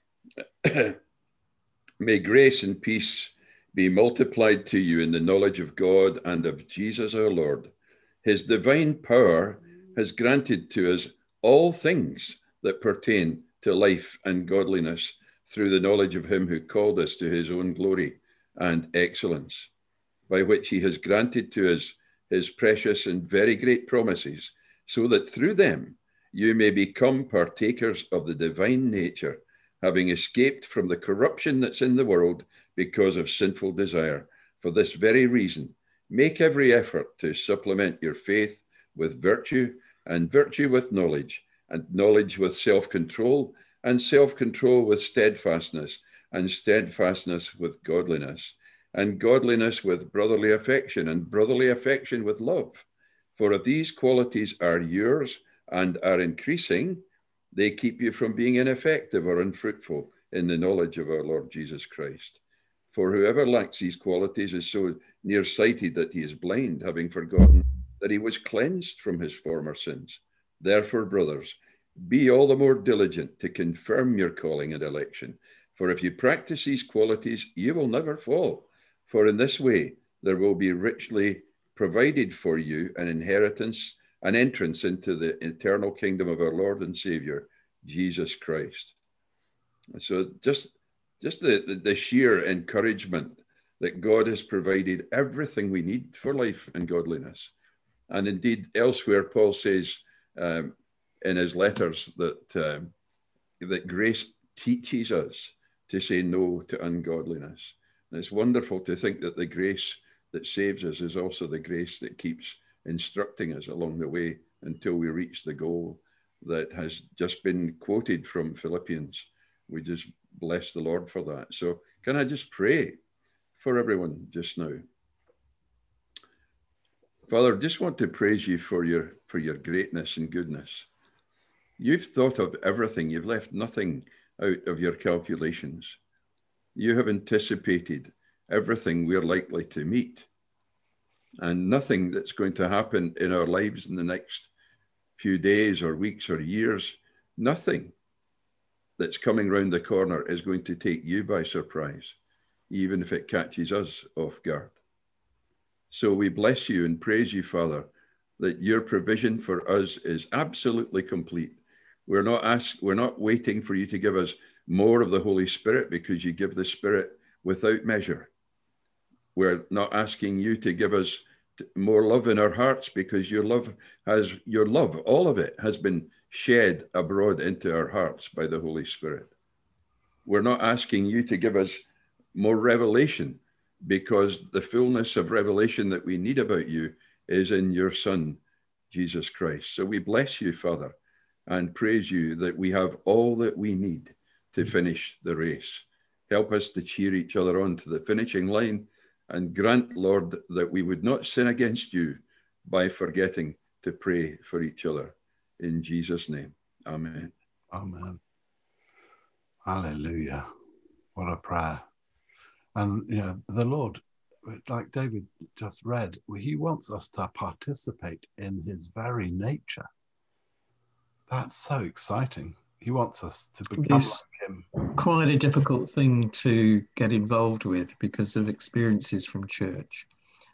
May grace and peace be multiplied to you in the knowledge of God and of Jesus our Lord. His divine power has granted to us all things that pertain to life and godliness through the knowledge of him who called us to his own glory and excellence, by which he has granted to us his precious and very great promises, so that through them you may become partakers of the divine nature, having escaped from the corruption that's in the world because of sinful desire. For this very reason, make every effort to supplement your faith with virtue, and virtue with knowledge, and knowledge with self-control, and self-control with steadfastness, and steadfastness with godliness, and godliness with brotherly affection, and brotherly affection with love. For if these qualities are yours and are increasing, they keep you from being ineffective or unfruitful in the knowledge of our Lord Jesus Christ. For whoever lacks these qualities is so nearsighted that he is blind, having forgotten that he was cleansed from his former sins. Therefore, brothers, be all the more diligent to confirm your calling and election. For if you practice these qualities, you will never fall. For in this way, there will be richly provided for you an inheritance, an entrance into the eternal kingdom of our Lord and Savior, Jesus Christ. So just the sheer encouragement that God has provided everything we need for life and godliness. And indeed, elsewhere, Paul says in his letters that grace teaches us to say no to ungodliness. And it's wonderful to think that the grace that saves us is also the grace that keeps instructing us along the way until we reach the goal that has just been quoted from Philippians. We just bless the Lord for that. So can I just pray for everyone just now? Father, just want to praise you for your greatness and goodness. You've thought of everything. You've left nothing out of your calculations. You have anticipated everything we're likely to meet, and nothing that's going to happen in our lives in the next few days or weeks or years, nothing that's coming round the corner is going to take you by surprise, even if it catches us off guard. So we bless you and praise you, Father, that your provision for us is absolutely complete. We're not waiting for you to give us more of the Holy Spirit, because you give the Spirit without measure. We're not asking you to give us more love in our hearts, because your love, all of it has been shed abroad into our hearts by the Holy Spirit. We're not asking you to give us more revelation, because the fullness of revelation that we need about you is in your Son, Jesus Christ. So we bless you, Father, and praise you that we have all that we need to finish the race. Help us to cheer each other on to the finishing line, and grant, Lord, that we would not sin against you by forgetting to pray for each other. In Jesus' name, amen. Amen. Hallelujah. What a prayer. And, you know, the Lord, like David just read, he wants us to participate in his very nature. That's so exciting. He wants us to become It's like him. quite a difficult thing to get involved with because of experiences from church.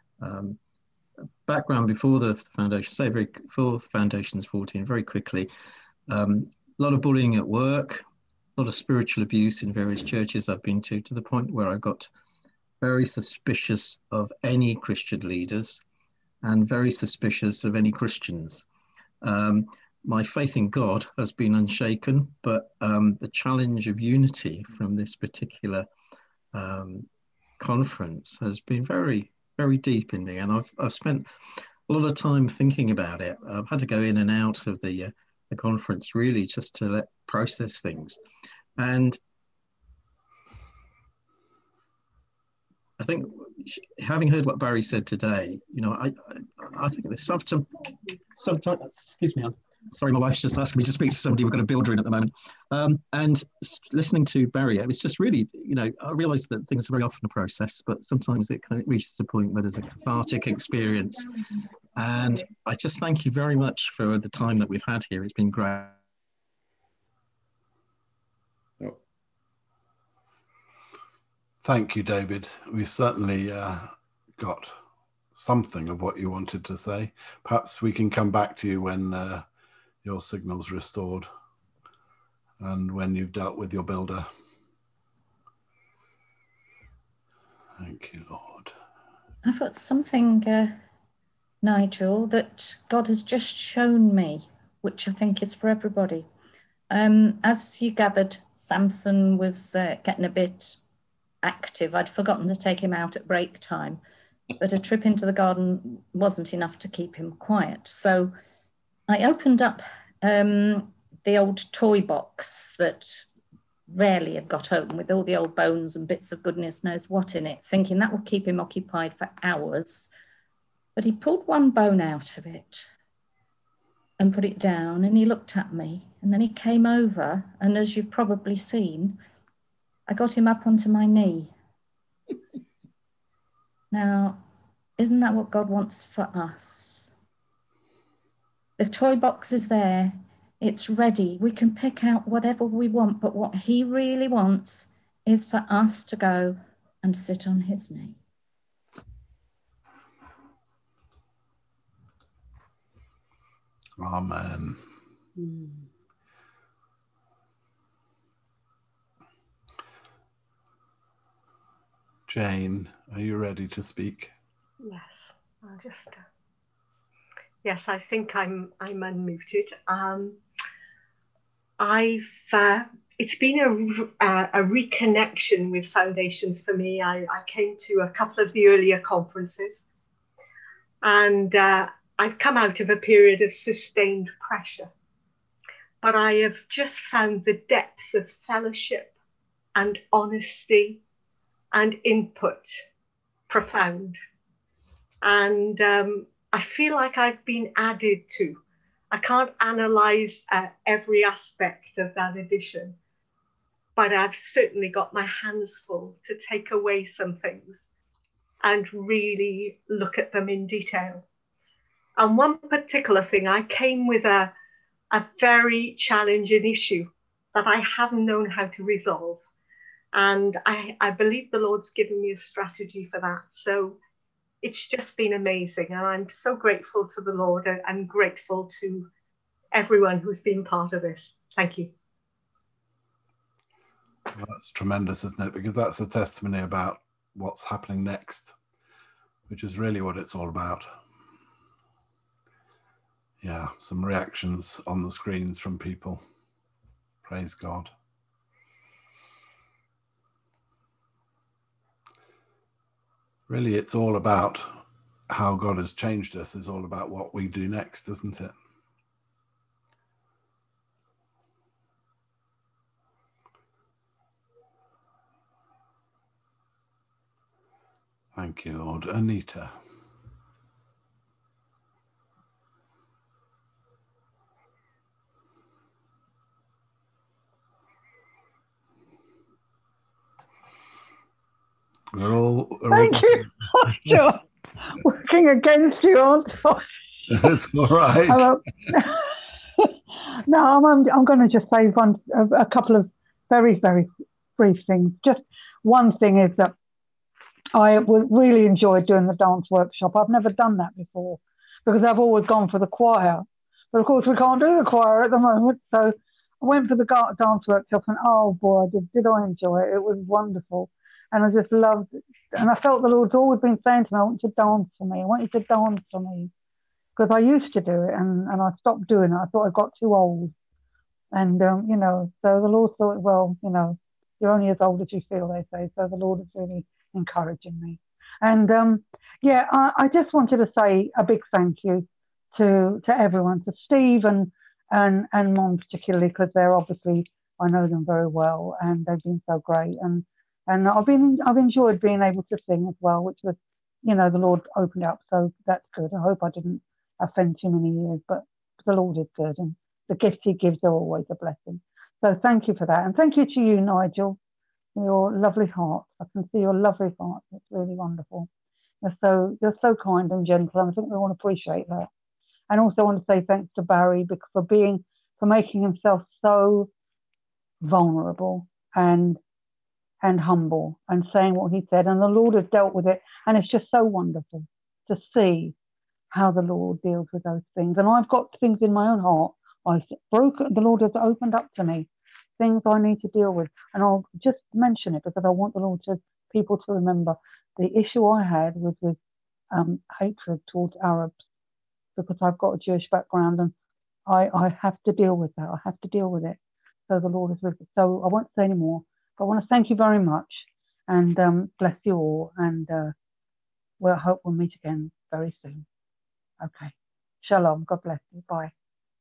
Background before the foundation, before Foundations 14, very quickly, a lot of bullying at work, a lot of spiritual abuse in various churches I've been to the point where I got very suspicious of any Christian leaders and very suspicious of any Christians. My faith in God has been unshaken, but the challenge of unity from this particular conference has been very, very deep in me. And I've spent a lot of time thinking about it. I've had to go in and out of the conference really just to process things. And I think, having heard what Barry said today, you know, I think there's sometimes, excuse me, I'm sorry, my wife's just asking me to speak to somebody. We've got a builder in at the moment. And listening to Barry, it was just really, you know, I realise that things are very often a process, but sometimes it kind of reaches a point where there's a cathartic experience. And I just thank you very much for the time that we've had here. It's been great. Thank you, David. We certainly got something of what you wanted to say. Perhaps we can come back to you when your signal's restored and when you've dealt with your builder. Thank you, Lord. I've got something, Nigel, that God has just shown me, which I think is for everybody. As you gathered, Samson was getting a bit active. I'd forgotten to take him out at break time, but a trip into the garden wasn't enough to keep him quiet. So I opened up the old toy box that rarely had got open, with all the old bones and bits of goodness knows what in it, thinking that will keep him occupied for hours. But he pulled one bone out of it and put it down, and he looked at me, and then he came over, and as you've probably seen, I got him up onto my knee. Now, isn't that what God wants for us? The toy box is there. It's ready. We can pick out whatever we want, but what he really wants is for us to go and sit on his knee. Amen. Jane, are you ready to speak? Yes, I'll just. Yes, I think I'm unmuted. It's been a reconnection with Foundations for me. I came to a couple of the earlier conferences, and I've come out of a period of sustained pressure. But I have just found the depth of fellowship and honesty and input profound. And I feel like I've been added to. I can't analyze every aspect of that edition, but I've certainly got my hands full to take away some things and really look at them in detail. And one particular thing, I came with a very challenging issue that I haven't known how to resolve. And I believe the Lord's given me a strategy for that. So it's just been amazing. And I'm so grateful to the Lord and grateful to everyone who's been part of this. Thank you. Well, that's tremendous, isn't it? Because that's a testimony about what's happening next, which is really what it's all about. Yeah, some reactions on the screens from people. Praise God. Really, it's all about how God has changed us. It's all about what we do next, isn't it? Thank you, Lord. Anita. Thank you. You're working against you, aren't I? It's all right. No, I'm going to just say a couple of very, very brief things. Just one thing is that I really enjoyed doing the dance workshop. I've never done that before because I've always gone for the choir. But of course, we can't do the choir at the moment. So I went for the dance workshop and oh boy, did I enjoy it. It was wonderful. And I just loved it. And I felt the Lord's always been saying to me, I want you to dance for me. I want you to dance for me. Because I used to do it and I stopped doing it. I thought I got too old. And, you know, so the Lord thought, well, you know, you're only as old as you feel, they say. So the Lord is really encouraging me. And, yeah, I just wanted to say a big thank you to everyone, to Steve and Mom particularly, because they're obviously, I know them very well and they've been so great. And I've enjoyed being able to sing as well, which was, you know, the Lord opened up, so that's good. I hope I didn't offend too many ears, but the Lord is good, and the gifts He gives are always a blessing. So thank you for that, and thank you to you, Nigel, for your lovely heart. I can see your lovely heart. It's really wonderful. You're so kind and gentle, and I think we want to appreciate that. And also I want to say thanks to Barry for making himself so vulnerable and humble and saying what he said, and the Lord has dealt with it, and it's just so wonderful to see how the Lord deals with those things. And I've got things in my own heart the Lord has opened up to me, things I need to deal with, and I'll just mention it because I want the Lord people to remember the issue I had was with hatred towards Arabs, because I've got a Jewish background and I have to deal with that. I have to deal with it. So the Lord is with it. So I won't say any more. I want to thank you very much and bless you all, and I hope we'll meet again very soon. Okay. Shalom. God bless you. Bye.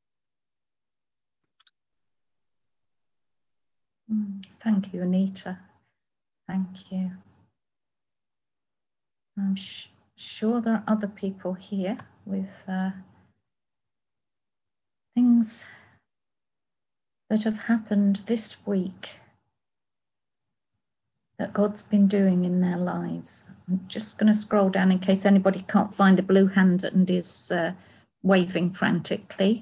Thank you, Anita. Thank you. I'm sure there are other people here with things that have happened this week that God's been doing in their lives. I'm just going to scroll down in case anybody can't find a blue hand and is waving frantically.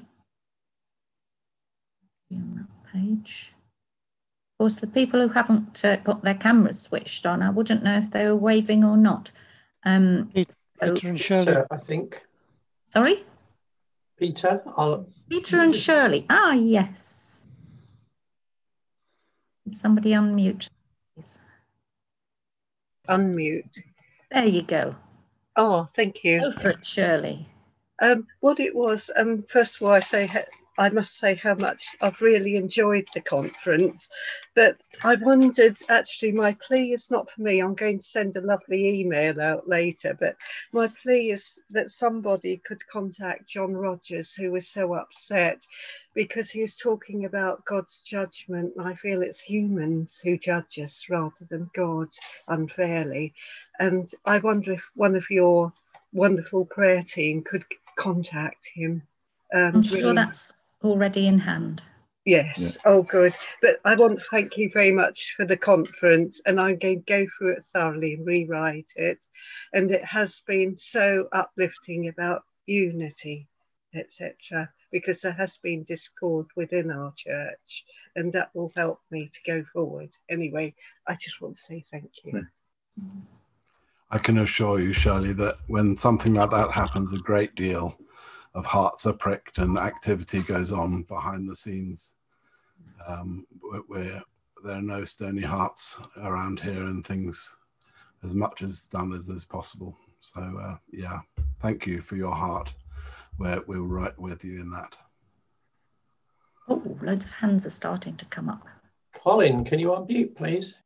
On that page. Of course, the people who haven't got their cameras switched on, I wouldn't know if they were waving or not. Peter and Shirley, I think. Sorry? Peter and Shirley. Ah, yes. Somebody unmute, please. unmute. There you go. Oh, thank you. Go for it, Shirley. What it was, first of all, I must say how much I've really enjoyed the conference, but I wondered, actually, my plea is not for me. I'm going to send a lovely email out later, but my plea is that somebody could contact John Rogers, who was so upset because he was talking about God's judgment. I feel it's humans who judge us rather than God unfairly. And I wonder if one of your wonderful prayer team could contact him. I'm sure that's already in hand. Yes. Yeah. Oh, good. But I want to thank you very much for the conference, and I'm going to go through it thoroughly and rewrite it. And it has been so uplifting about unity, etc., because there has been discord within our church, and that will help me to go forward. Anyway, I just want to say thank you. I can assure you, Shirley, that when something like that happens, a great deal of hearts are pricked and activity goes on behind the scenes. Where there are no stony hearts around here, and things as much as done as is possible. So yeah, thank you for your heart. We're right with you in that. Oh, loads of hands are starting to come up. Colin, can you unmute, please?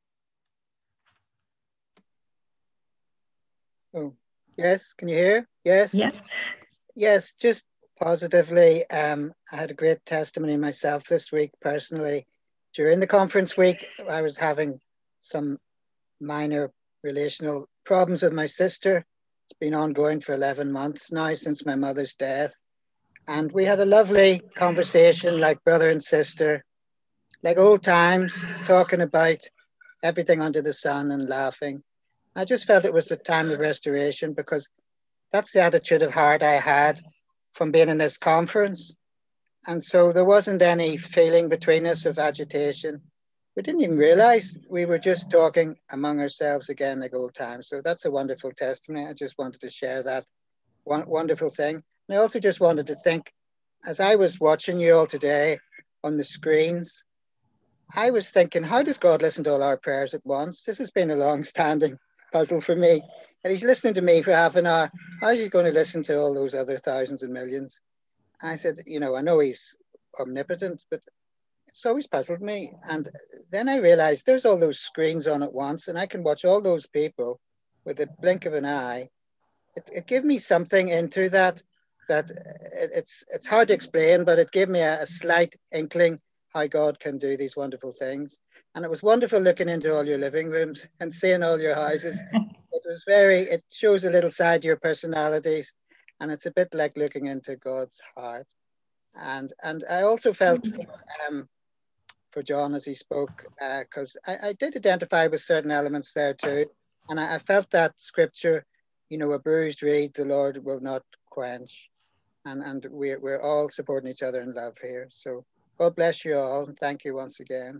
Oh, yes, can you hear? Yes? Yes. Yes, just positively. I had a great testimony myself this week personally. During the conference week, I was having some minor relational problems with my sister. It's been ongoing for 11 months now since my mother's death. And we had a lovely conversation like brother and sister, like old times, talking about everything under the sun and laughing. I just felt it was the time of restoration because that's the attitude of heart I had from being in this conference. And so there wasn't any feeling between us of agitation. We didn't even realize we were just talking among ourselves again like old times. So that's a wonderful testimony. I just wanted to share that wonderful thing. And I also just wanted to think, as I was watching you all today on the screens, I was thinking, how does God listen to all our prayers at once? This has been a long-standing puzzle for me. And he's listening to me for half an hour. How is he going to listen to all those other thousands and millions? I said, you know, I know he's omnipotent, but it's always puzzled me. And then I realized there's all those screens on at once, and I can watch all those people with a blink of an eye. It gave me something into that it's hard to explain, but it gave me a slight inkling how God can do these wonderful things. And it was wonderful looking into all your living rooms and seeing all your houses. It shows a little side to your personalities, and it's a bit like looking into God's heart. And I also felt for John as he spoke, because I did identify with certain elements there too. And I felt that scripture, you know, a bruised reed the Lord will not quench. And we're all supporting each other in love here. So God bless you all, and thank you once again.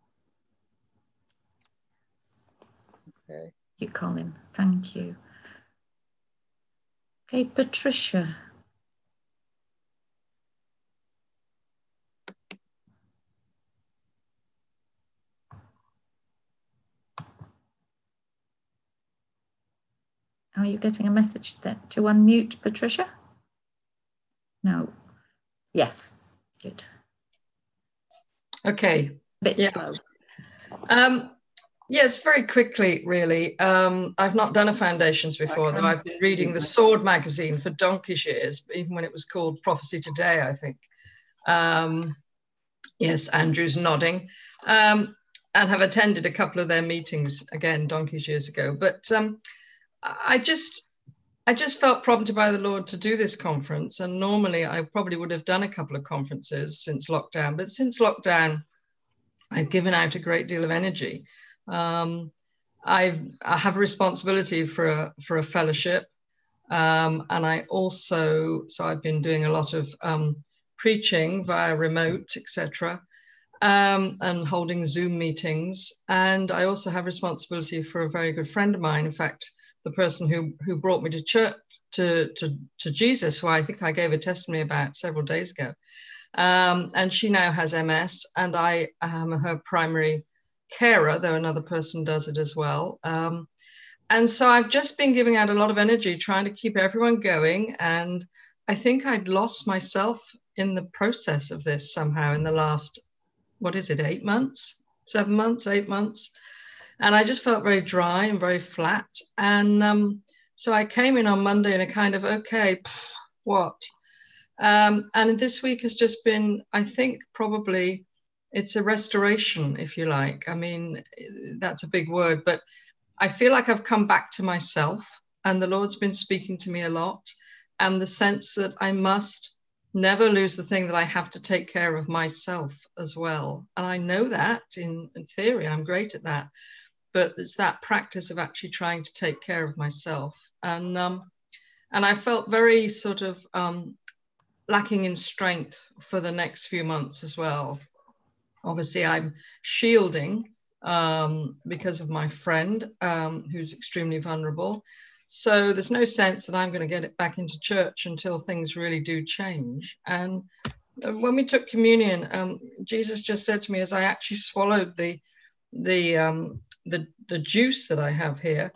Okay. Thank you, Colin. Thank you. Okay, Patricia. Are you getting a message that to unmute, Patricia? No. Yes. Good. Okay. A bit slow. Yes, very quickly, really. I've not done a foundations before, though I've been reading the Sword magazine for donkey's years, even when it was called Prophecy Today, I think. Yes, Andrew's nodding. And have attended a couple of their meetings, again, donkey's years ago. But I just felt prompted by the Lord to do this conference. And normally I probably would have done a couple of conferences since lockdown. But since lockdown, I've given out a great deal of energy. I have a responsibility for a fellowship, and I also, so I've been doing a lot of preaching via remote, etc., and holding Zoom meetings. And I also have responsibility for a very good friend of mine. In fact, the person who brought me to church, to Jesus, who I think I gave a testimony about several days ago. And she now has MS, and I am her primary carer, though another person does it as well. And so I've just been giving out a lot of energy, trying to keep everyone going. And I think I'd lost myself in the process of this somehow in the last, 8 months, 7 months, 8 months. And I just felt very dry and very flat. And so I came in on Monday in a kind of, okay, what? And this week has just been, I think probably it's a restoration, if you like. I mean, that's a big word, but I feel like I've come back to myself, and the Lord's been speaking to me a lot, and the sense that I must never lose the thing that I have to take care of myself as well. And I know that in theory, I'm great at that, but it's that practice of actually trying to take care of myself. And I felt very sort of lacking in strength for the next few months as well. Obviously, I'm shielding because of my friend who's extremely vulnerable. So there's no sense that I'm going to get it back into church until things really do change. And when we took communion, Jesus just said to me as I actually swallowed the juice that I have here,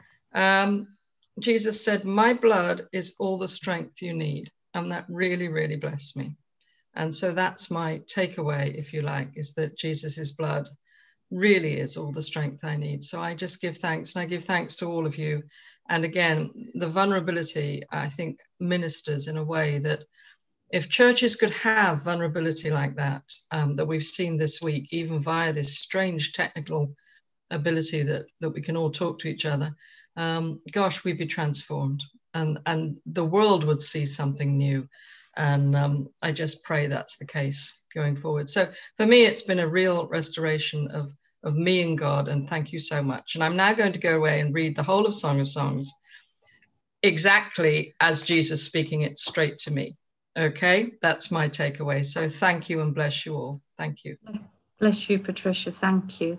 Jesus said, "My blood is all the strength you need." And that really, really blessed me. And so that's my takeaway, if you like, is that Jesus's blood really is all the strength I need. So I just give thanks, and I give thanks to all of you. And again, the vulnerability, I think, ministers in a way that if churches could have vulnerability like that, that we've seen this week, even via this strange technical ability that we can all talk to each other, gosh, we'd be transformed, and the world would see something new. And I just pray that's the case going forward. So for me, it's been a real restoration of me and God, and thank you so much. And I'm now going to go away and read the whole of Song of Songs exactly as Jesus speaking it straight to me. Okay, that's my takeaway. So thank you and bless you all. Thank you. Bless you, Patricia. Thank you.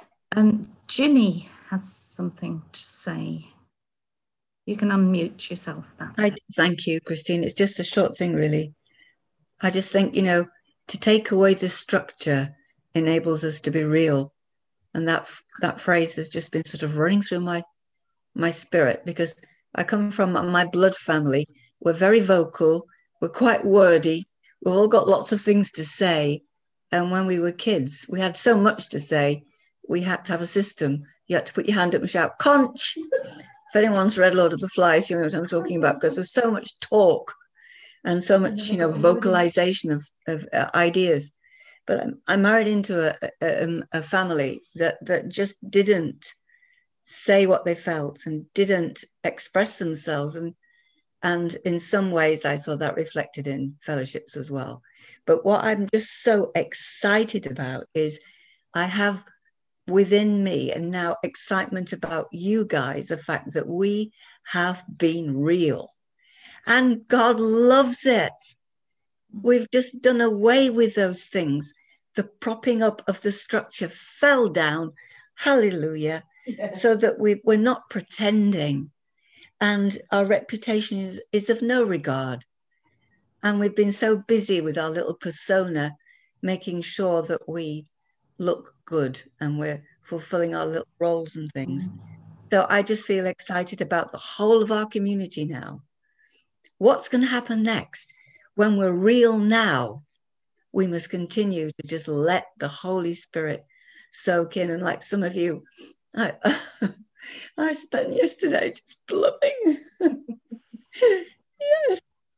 Ginny has something to say. You can unmute yourself. Thank you, Christine. It's just a short thing, really. I just think, to take away the structure enables us to be real. And that phrase has just been sort of running through my spirit, because I come from my blood family. We're very vocal. We're quite wordy. We've all got lots of things to say. And when we were kids, we had so much to say. We had to have a system. You had to put your hand up and shout, "Conch!" If anyone's read Lord of the Flies, you know what I'm talking about, because there's so much talk and so much, vocalization of ideas. But I married into a family that just didn't say what they felt and didn't express themselves. And in some ways, I saw that reflected in fellowships as well. But what I'm just so excited about is I have within me and now excitement about you guys, the fact that we have been real. And God loves it. We've just done away with those things. The propping up of the structure fell down, hallelujah, so that we're not pretending. And our reputation is of no regard. And we've been so busy with our little persona, making sure that we look good and we're fulfilling our little roles and things. So I just feel excited about the whole of our community now. What's going to happen next? When we're real now, we must continue to just let the Holy Spirit soak in. And like some of you, I spent yesterday just blubbing. Yes.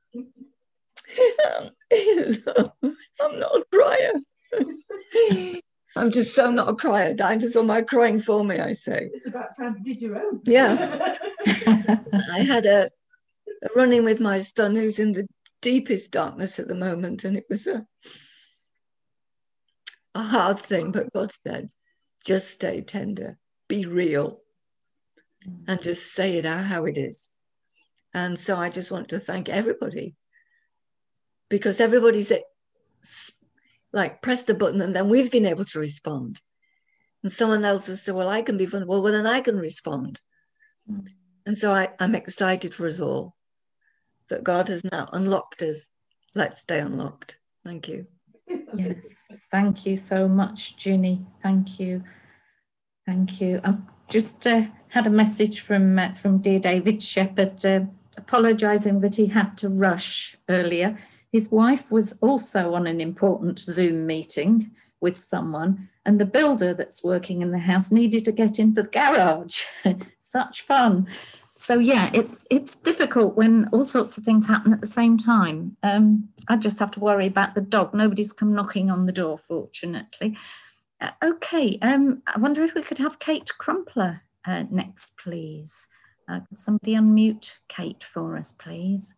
I'm not a crier. I'm just so not a crier. Diane does all my crying for me, I say. It's about time you did your own. Yeah. I had a run-in with my son who's in the deepest darkness at the moment, and it was a hard thing, but God said, just stay tender, be real, and just say it how it is. And so I just want to thank everybody, because everybody's like pressed a button and then we've been able to respond. And someone else has said, well, I can be vulnerable, well, then I can respond. And so I'm excited for us all that God has now unlocked us. Let's stay unlocked. Thank you. Yes, thank you so much, Ginny. Thank you. Thank you. I've just had a message from dear David Shepherd apologising that he had to rush earlier. His wife was also on an important Zoom meeting with someone, and the builder that's working in the house needed to get into the garage. Such fun. So yeah, it's difficult when all sorts of things happen at the same time. I just have to worry about the dog. Nobody's come knocking on the door, fortunately. Okay, I wonder if we could have Kate Crumpler next, please. Could somebody unmute Kate for us, please?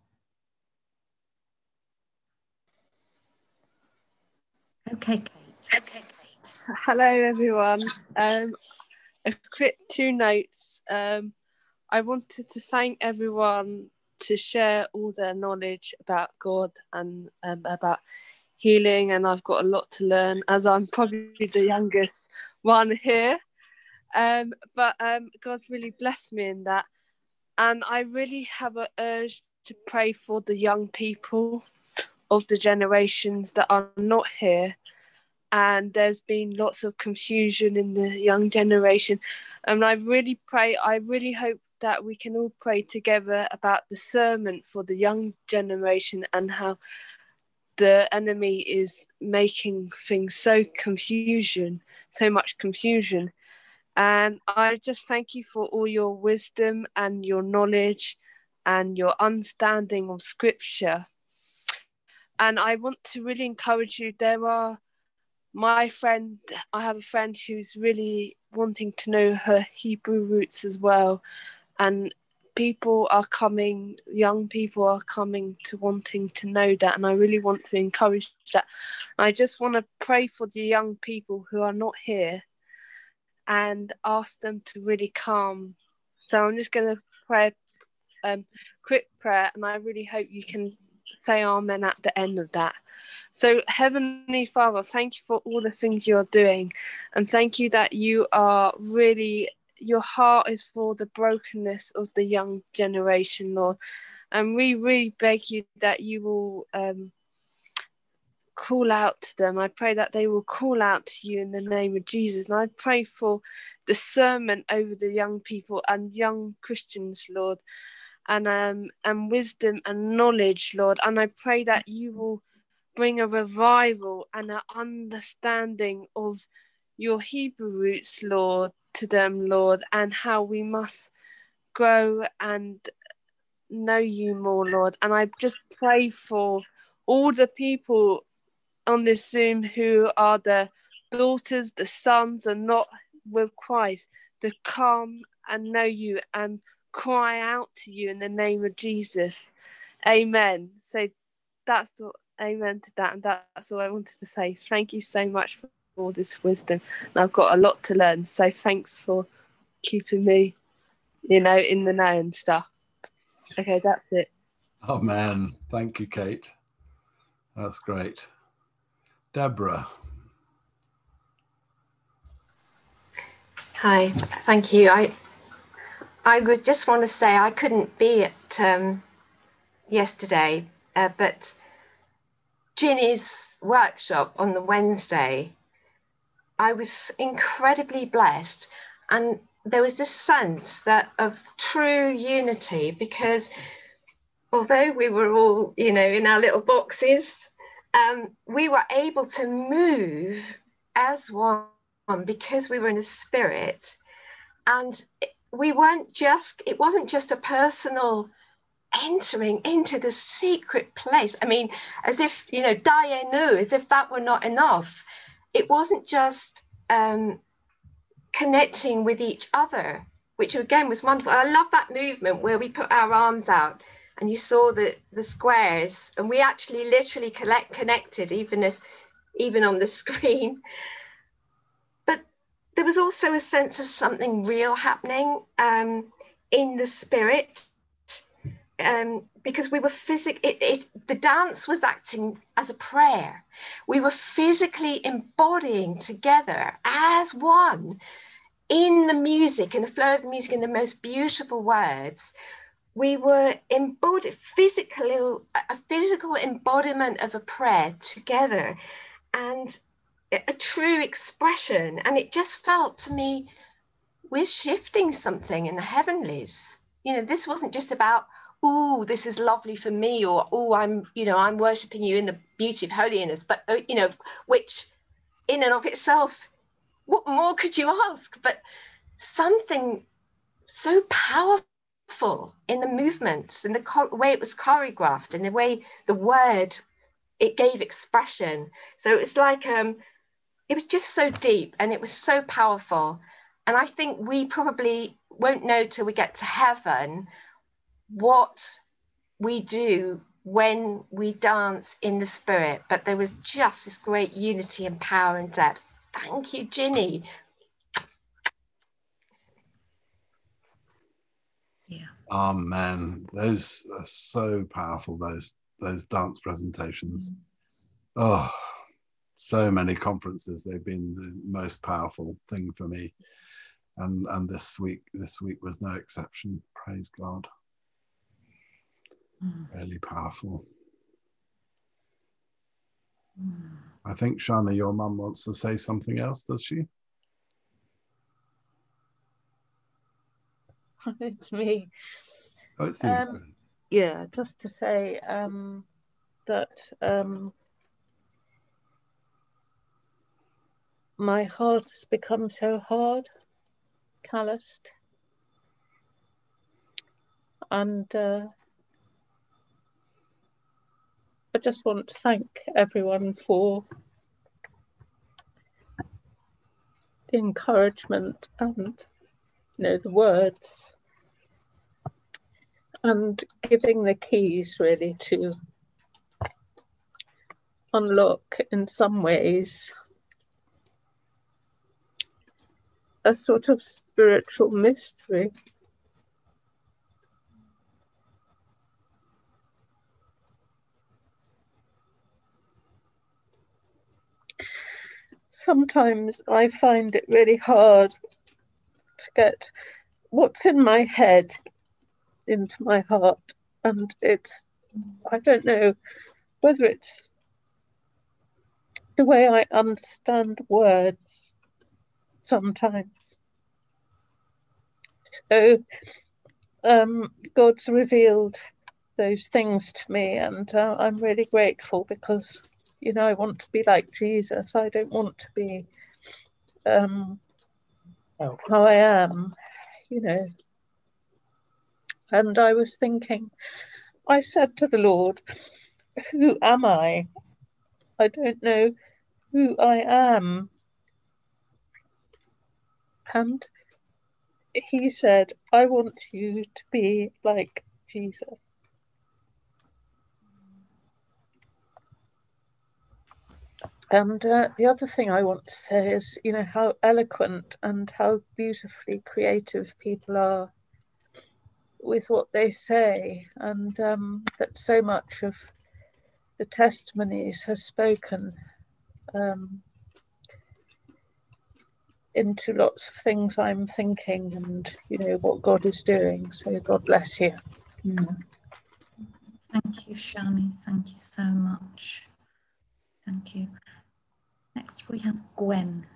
Okay, Kate. Okay, Kate. Hello, everyone. A quick 2 notes. I wanted to thank everyone to share all their knowledge about God and about healing, and I've got a lot to learn as I'm probably the youngest one here. But God's really blessed me in that, and I really have an urge to pray for the young people of the generations that are not here. And there's been lots of confusion in the young generation, and I really hope that we can all pray together about discernment for the young generation and how the enemy is making things so much confusion. And I just thank you for all your wisdom and your knowledge and your understanding of scripture. And I want to really encourage you. I have a friend who's really wanting to know her Hebrew roots as well. And young people are coming to wanting to know that. And I really want to encourage that. I just want to pray for the young people who are not here and ask them to really come. So I'm just going to pray a quick prayer, and I really hope you can say amen at the end of that. So Heavenly Father, thank you for all the things you're doing, and thank you that you are really, your heart is for the brokenness of the young generation, Lord. And we really beg you that you will call out to them. I pray that they will call out to you in the name of Jesus. And I pray for discernment over the young people and young Christians, Lord, and wisdom and knowledge, Lord. And I pray that you will bring a revival and an understanding of your Hebrew roots, Lord, to them, Lord, and how we must grow and know you more, Lord. And I just pray for all the people on this Zoom who are the daughters, the sons, and not with Christ, to come and know you and cry out to you in the name of Jesus. Amen. So that's what, amen to that, and that's all I wanted to say. Thank you so much for all this wisdom, and I've got a lot to learn, so thanks for keeping me, in the know and stuff. Okay, that's it. Oh man, thank you, Kate. That's great. Deborah. Hi, thank you. I would just want to say I couldn't be at yesterday, but Ginny's workshop on the Wednesday, I was incredibly blessed, and there was this sense of true unity, because although we were all, in our little boxes, we were able to move as one because we were in a spirit, and it wasn't just a personal entering into the secret place. I mean, as if, Diane knew, as if that were not enough. It wasn't just connecting with each other, which again was wonderful. I love that movement where we put our arms out and you saw the squares, and we actually literally connected, even on the screen. But there was also a sense of something real happening in the spirit, because we were the dance was acting as a prayer. We were physically embodying together as one in the music, in the flow of the music, in the most beautiful words. We were embodied, a physical embodiment of a prayer together, and a true expression. And it just felt to me we're shifting something in the heavenlies. You know, this wasn't just about, oh, this is lovely for me, or oh, I'm worshiping you in the beauty of holiness, but which in and of itself, what more could you ask? But something so powerful in the movements and the way it was choreographed and the way the word, it gave expression. So it was like it was just so deep and it was so powerful. And I think we probably won't know till we get to heaven what we do when we dance in the spirit. But there was just this great unity and power and depth. Thank you, Ginny. Yeah. Amen. Those are so powerful, those dance presentations. Oh, so many conferences. They've been the most powerful thing for me. And this week was no exception. Praise God. Really powerful. I think, Shana, your mum wants to say something else, does she? It's me. Oh, it's you. Yeah, just to say that my heart has become so hard, calloused, and I just want to thank everyone for the encouragement and, the words, and giving the keys really to unlock in some ways a sort of spiritual mystery. Sometimes I find it really hard to get what's in my head into my heart, and I don't know whether it's the way I understand words sometimes. So God's revealed those things to me, and I'm really grateful, because I want to be like Jesus. I don't want to be how I am, And I was thinking, I said to the Lord, who am I? I don't know who I am. And he said, I want you to be like Jesus. And the other thing I want to say is, how eloquent and how beautifully creative people are with what they say, and that so much of the testimonies has spoken into lots of things I'm thinking, and what God is doing. So God bless you. Thank you, Shani. Thank you so much. Thank you. Next we have Gwen.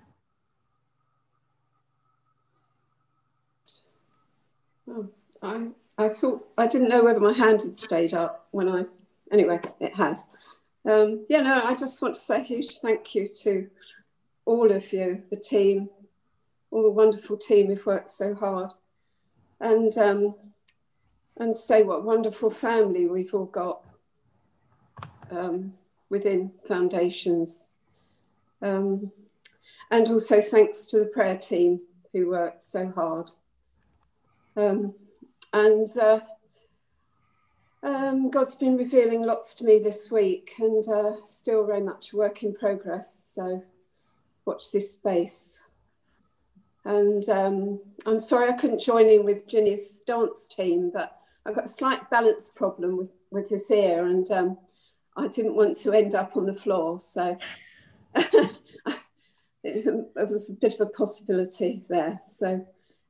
Oh, I thought, I didn't know whether my hand had stayed up anyway, it has. I just want to say a huge thank you to all of you, the team, all the wonderful team who've worked so hard, and say what a wonderful family we've all got within Foundations. And also thanks to the prayer team who worked so hard. God's been revealing lots to me this week, and still very much a work in progress, so watch this space. And I'm sorry I couldn't join in with Ginny's dance team, but I've got a slight balance problem with this ear, and I didn't want to end up on the floor, so it was a bit of a possibility there. So,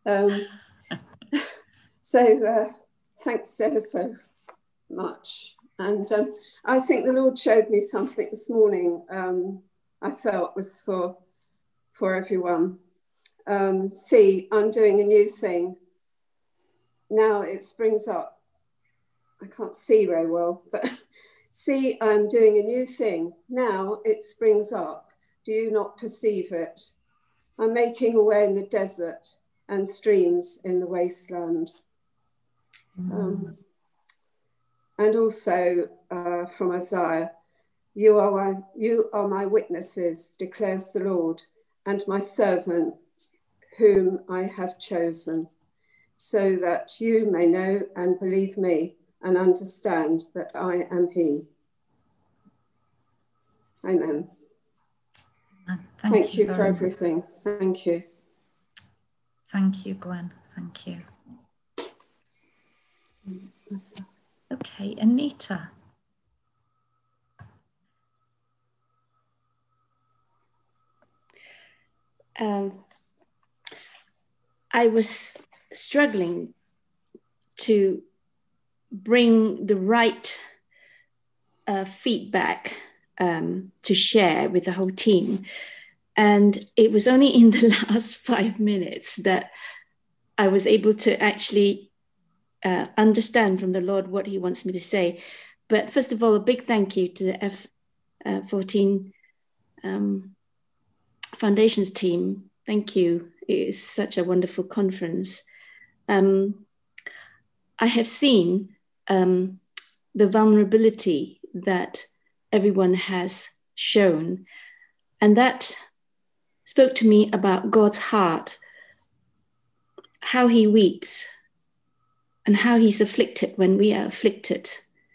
thanks ever so much. And I think the Lord showed me something this morning I felt was for everyone. See, I'm doing a new thing. Now it springs up. I can't see very well, but see, I'm doing a new thing. Now it springs up. Do you not perceive it? I'm making a way in the desert and streams in the wasteland. And also from Isaiah, you are my witnesses, declares the Lord, and my servants whom I have chosen, so that you may know and believe me and understand that I am he. Amen. Thank you for everything. Thank you. Thank you, Gwen. Thank you. Okay, Anita. I was struggling to bring the right feedback to share with the whole team. And it was only in the last 5 minutes that I was able to actually understand from the Lord what he wants me to say. But first of all, a big thank you to the F14 Foundations team. Thank you. It is such a wonderful conference. I have seen the vulnerability that everyone has shown, and that spoke to me about God's heart, how he weeps and how he's afflicted when we are afflicted.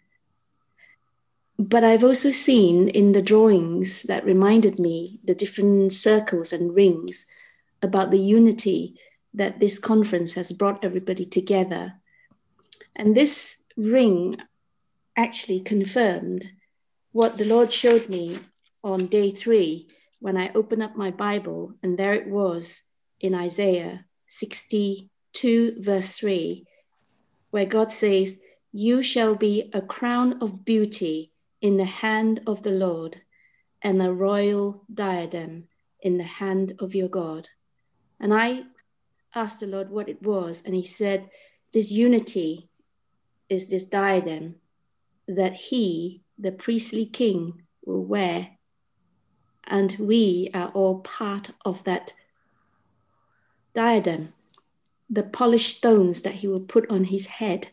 But I've also seen in the drawings that reminded me the different circles and rings about the unity that this conference has brought everybody together. And this ring actually confirmed what the Lord showed me on day 3 when I opened up my Bible, and there it was in Isaiah 62 verse 3, where God says, "You shall be a crown of beauty in the hand of the Lord, and a royal diadem in the hand of your God." And I asked the Lord what it was, and he said, this unity is this diadem that he, the priestly king, will wear. And we are all part of that diadem, the polished stones that he will put on his head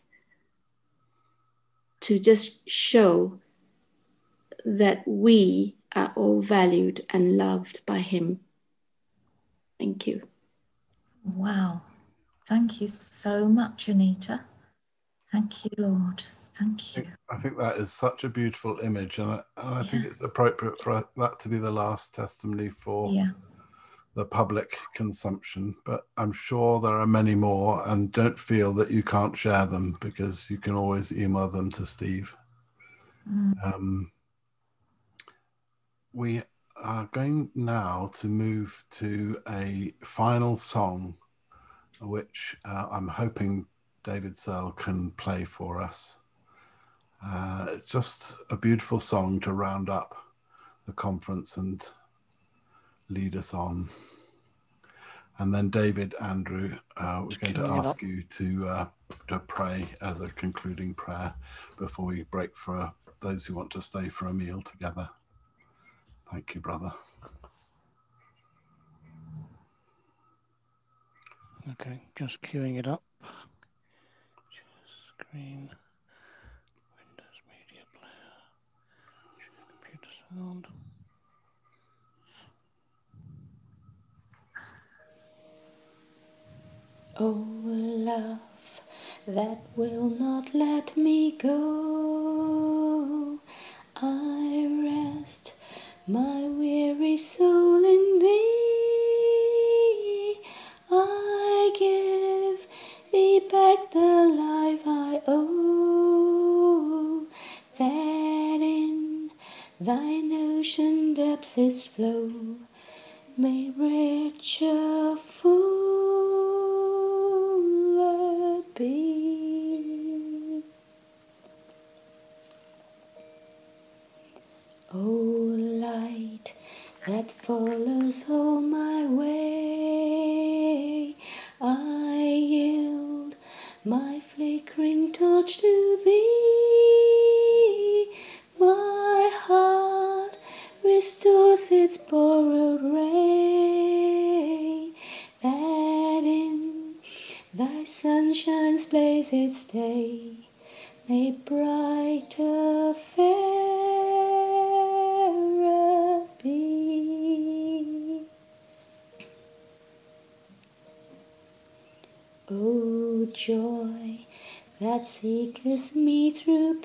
to just show that we are all valued and loved by him. Thank you. Wow. Thank you so much, Anita. Thank you, Lord. Thank you. I think that is such a beautiful image, and I think it's appropriate for that to be the last testimony for the public consumption. But I'm sure there are many more, and don't feel that you can't share them, because you can always email them to Steve. We are going now to move to a final song, which I'm hoping David Searle can play for us. It's just a beautiful song to round up the conference and lead us on. And then David, Andrew, we're going to ask you to pray as a concluding prayer before we break for those who want to stay for a meal together. Thank you, brother. Okay, just queuing it up. Screen, Windows Media Player, computer sound. Oh, love that will not let me go, I rest my weary soul in thee. I give thee back the life I owe, that in thine ocean depths its flow may richer, fuller be. O light that follows all my way, my flickering torch to thee. My heart restores its borrowed ray, that in thy sunshine's blaze its day may brighter, fairer be. O joy that seekest me through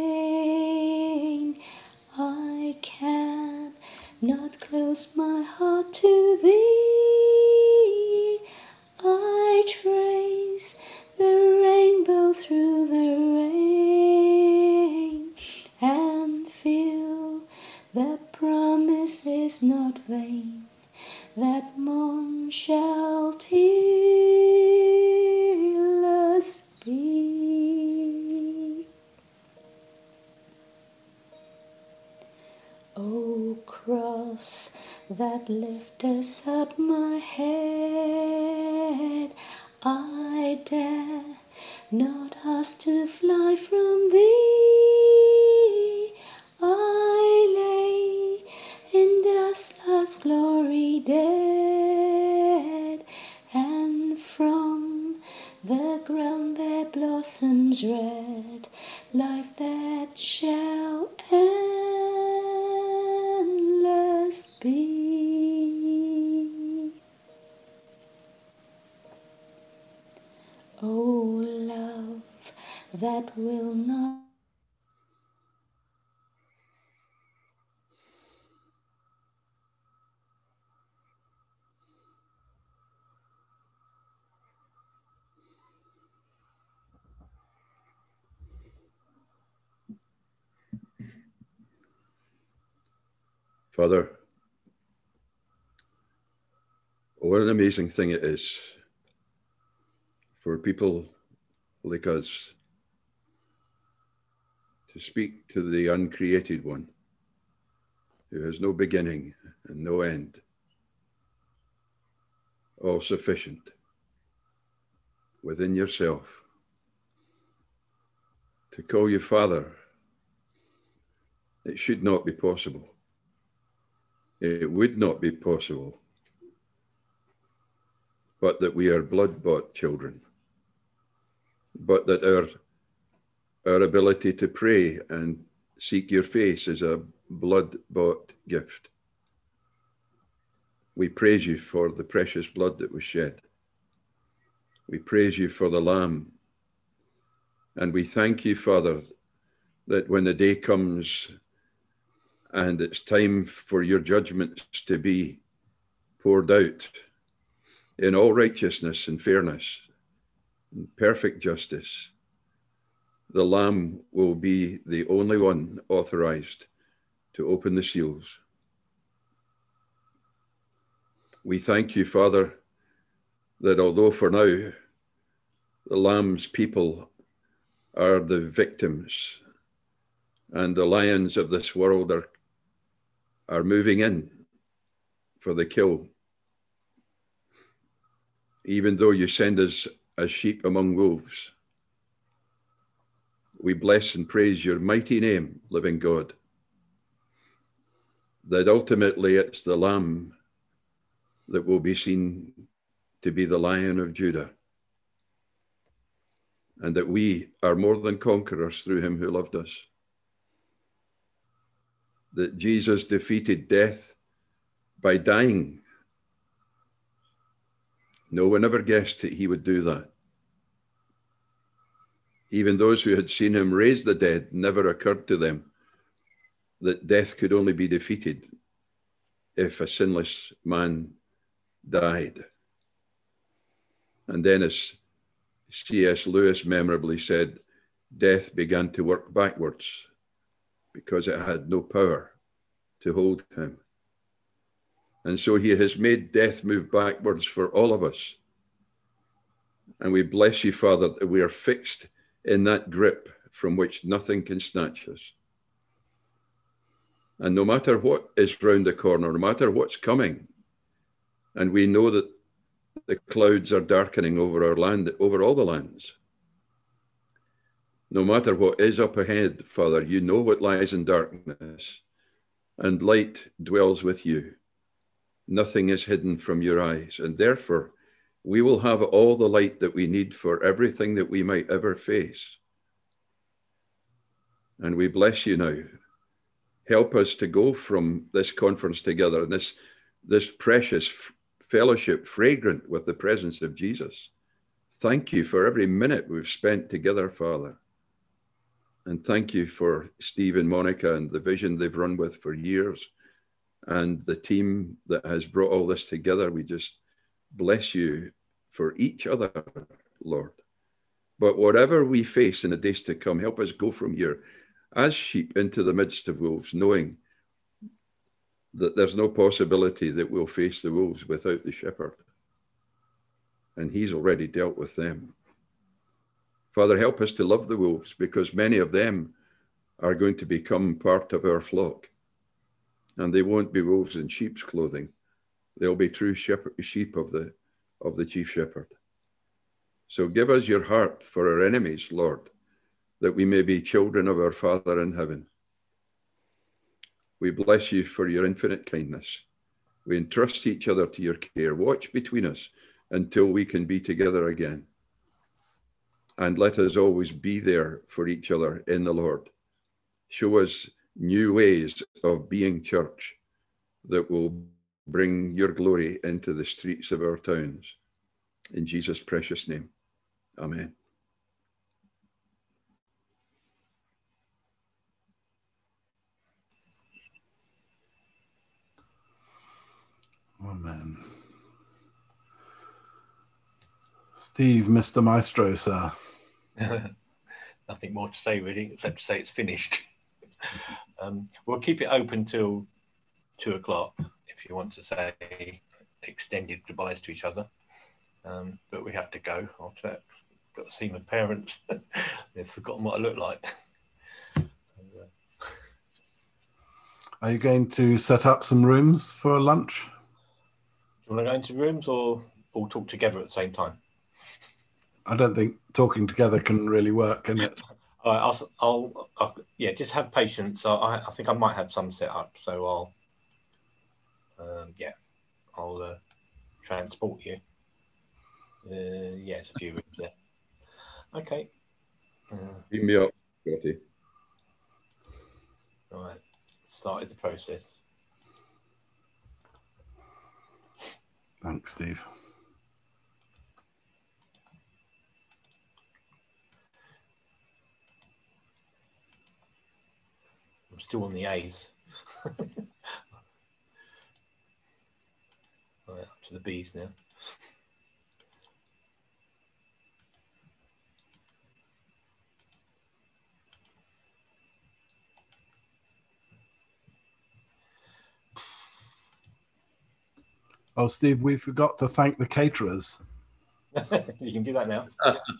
pain, I can not close my heart to thee. I trace the rainbow through the rain and feel the promise is not vain, that morn shall tearless be. O cross that liftest up my head, I dare not ask to fly from thee. I lay in dust love's glory dead, and from the ground there blossoms red life that shall endless be. O love that will not Father, what an amazing thing it is for people like us to speak to the uncreated one, who has no beginning and no end, all sufficient within yourself. To call you Father, it should not be possible. It would not be possible, but that we are blood-bought children, but that our ability to pray and seek your face is a blood-bought gift. We praise you for the precious blood that was shed. We praise you for the Lamb. And we thank you, Father, that when the day comes and it's time for your judgments to be poured out in all righteousness and fairness and perfect justice, the Lamb will be the only one authorized to open the seals. We thank you, Father, that although for now the Lamb's people are the victims and the lions of this world are moving in for the kill, even though you send us as sheep among wolves, we bless and praise your mighty name, living God, that ultimately it's the Lamb that will be seen to be the Lion of Judah, and that we are more than conquerors through him who loved us. That Jesus defeated death by dying. No one ever guessed that he would do that. Even those who had seen him raise the dead, never occurred to them that death could only be defeated if a sinless man died. And then, as C.S. Lewis memorably said, death began to work backwards because it had no power to hold him. And so he has made death move backwards for all of us. And we bless you, Father, that we are fixed in that grip from which nothing can snatch us. And no matter what is round the corner, no matter what's coming, and we know that the clouds are darkening over our land, over all the lands, No matter what is up ahead, Father, you know what lies in darkness, and light dwells with you. Nothing is hidden from your eyes, and therefore we will have all the light that we need for everything that we might ever face. And we bless you now. Help us to go from this conference together, and this precious fellowship fragrant with the presence of Jesus. Thank you for every minute we've spent together, Father. And thank you for Steve and Monica and the vision they've run with for years, and the team that has brought all this together. We just bless you for each other, Lord. But whatever we face in the days to come, help us go from here as sheep into the midst of wolves, knowing that there's no possibility that we'll face the wolves without the shepherd. And he's already dealt with them. Father, help us to love the wolves, because many of them are going to become part of our flock. And they won't be wolves in sheep's clothing. They'll be true sheep of the chief shepherd. So give us your heart for our enemies, Lord, that we may be children of our Father in heaven. We bless you for your infinite kindness. We entrust each other to your care. Watch between us until we can be together again. And let us always be there for each other in the Lord. Show us new ways of being church that will bring your glory into the streets of our towns. In Jesus' precious name, amen. Amen. Steve, Mr. Maestro, sir. Nothing more to say, really, except to say it's finished. We'll keep it open till 2 o'clock if you want to say extended goodbyes to each other. But we have to go after that. Got to see my parents. They've forgotten what I look like. Are you going to set up some rooms for lunch? Do you want to go into rooms or all talk together at the same time? I don't think talking together can really work, can it? All right, I'll yeah, just have patience. I think I might have some set up, so I'll transport you. Yeah, it's a few rooms there. Okay. Beam me up, Scotty. All right, started the process. Thanks, Steve. I'm still on the A's. Right, up to the B's now. Oh, Steve, we forgot to thank the caterers. You can do that now.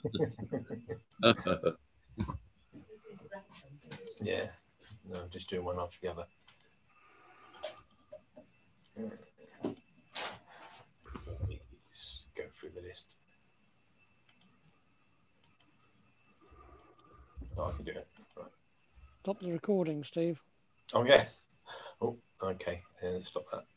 Yeah, no, I'm just doing one after the other. Just go through the list. Oh, I can do it. Right. Stop the recording, Steve. Oh, yeah. Oh, okay. Stop that.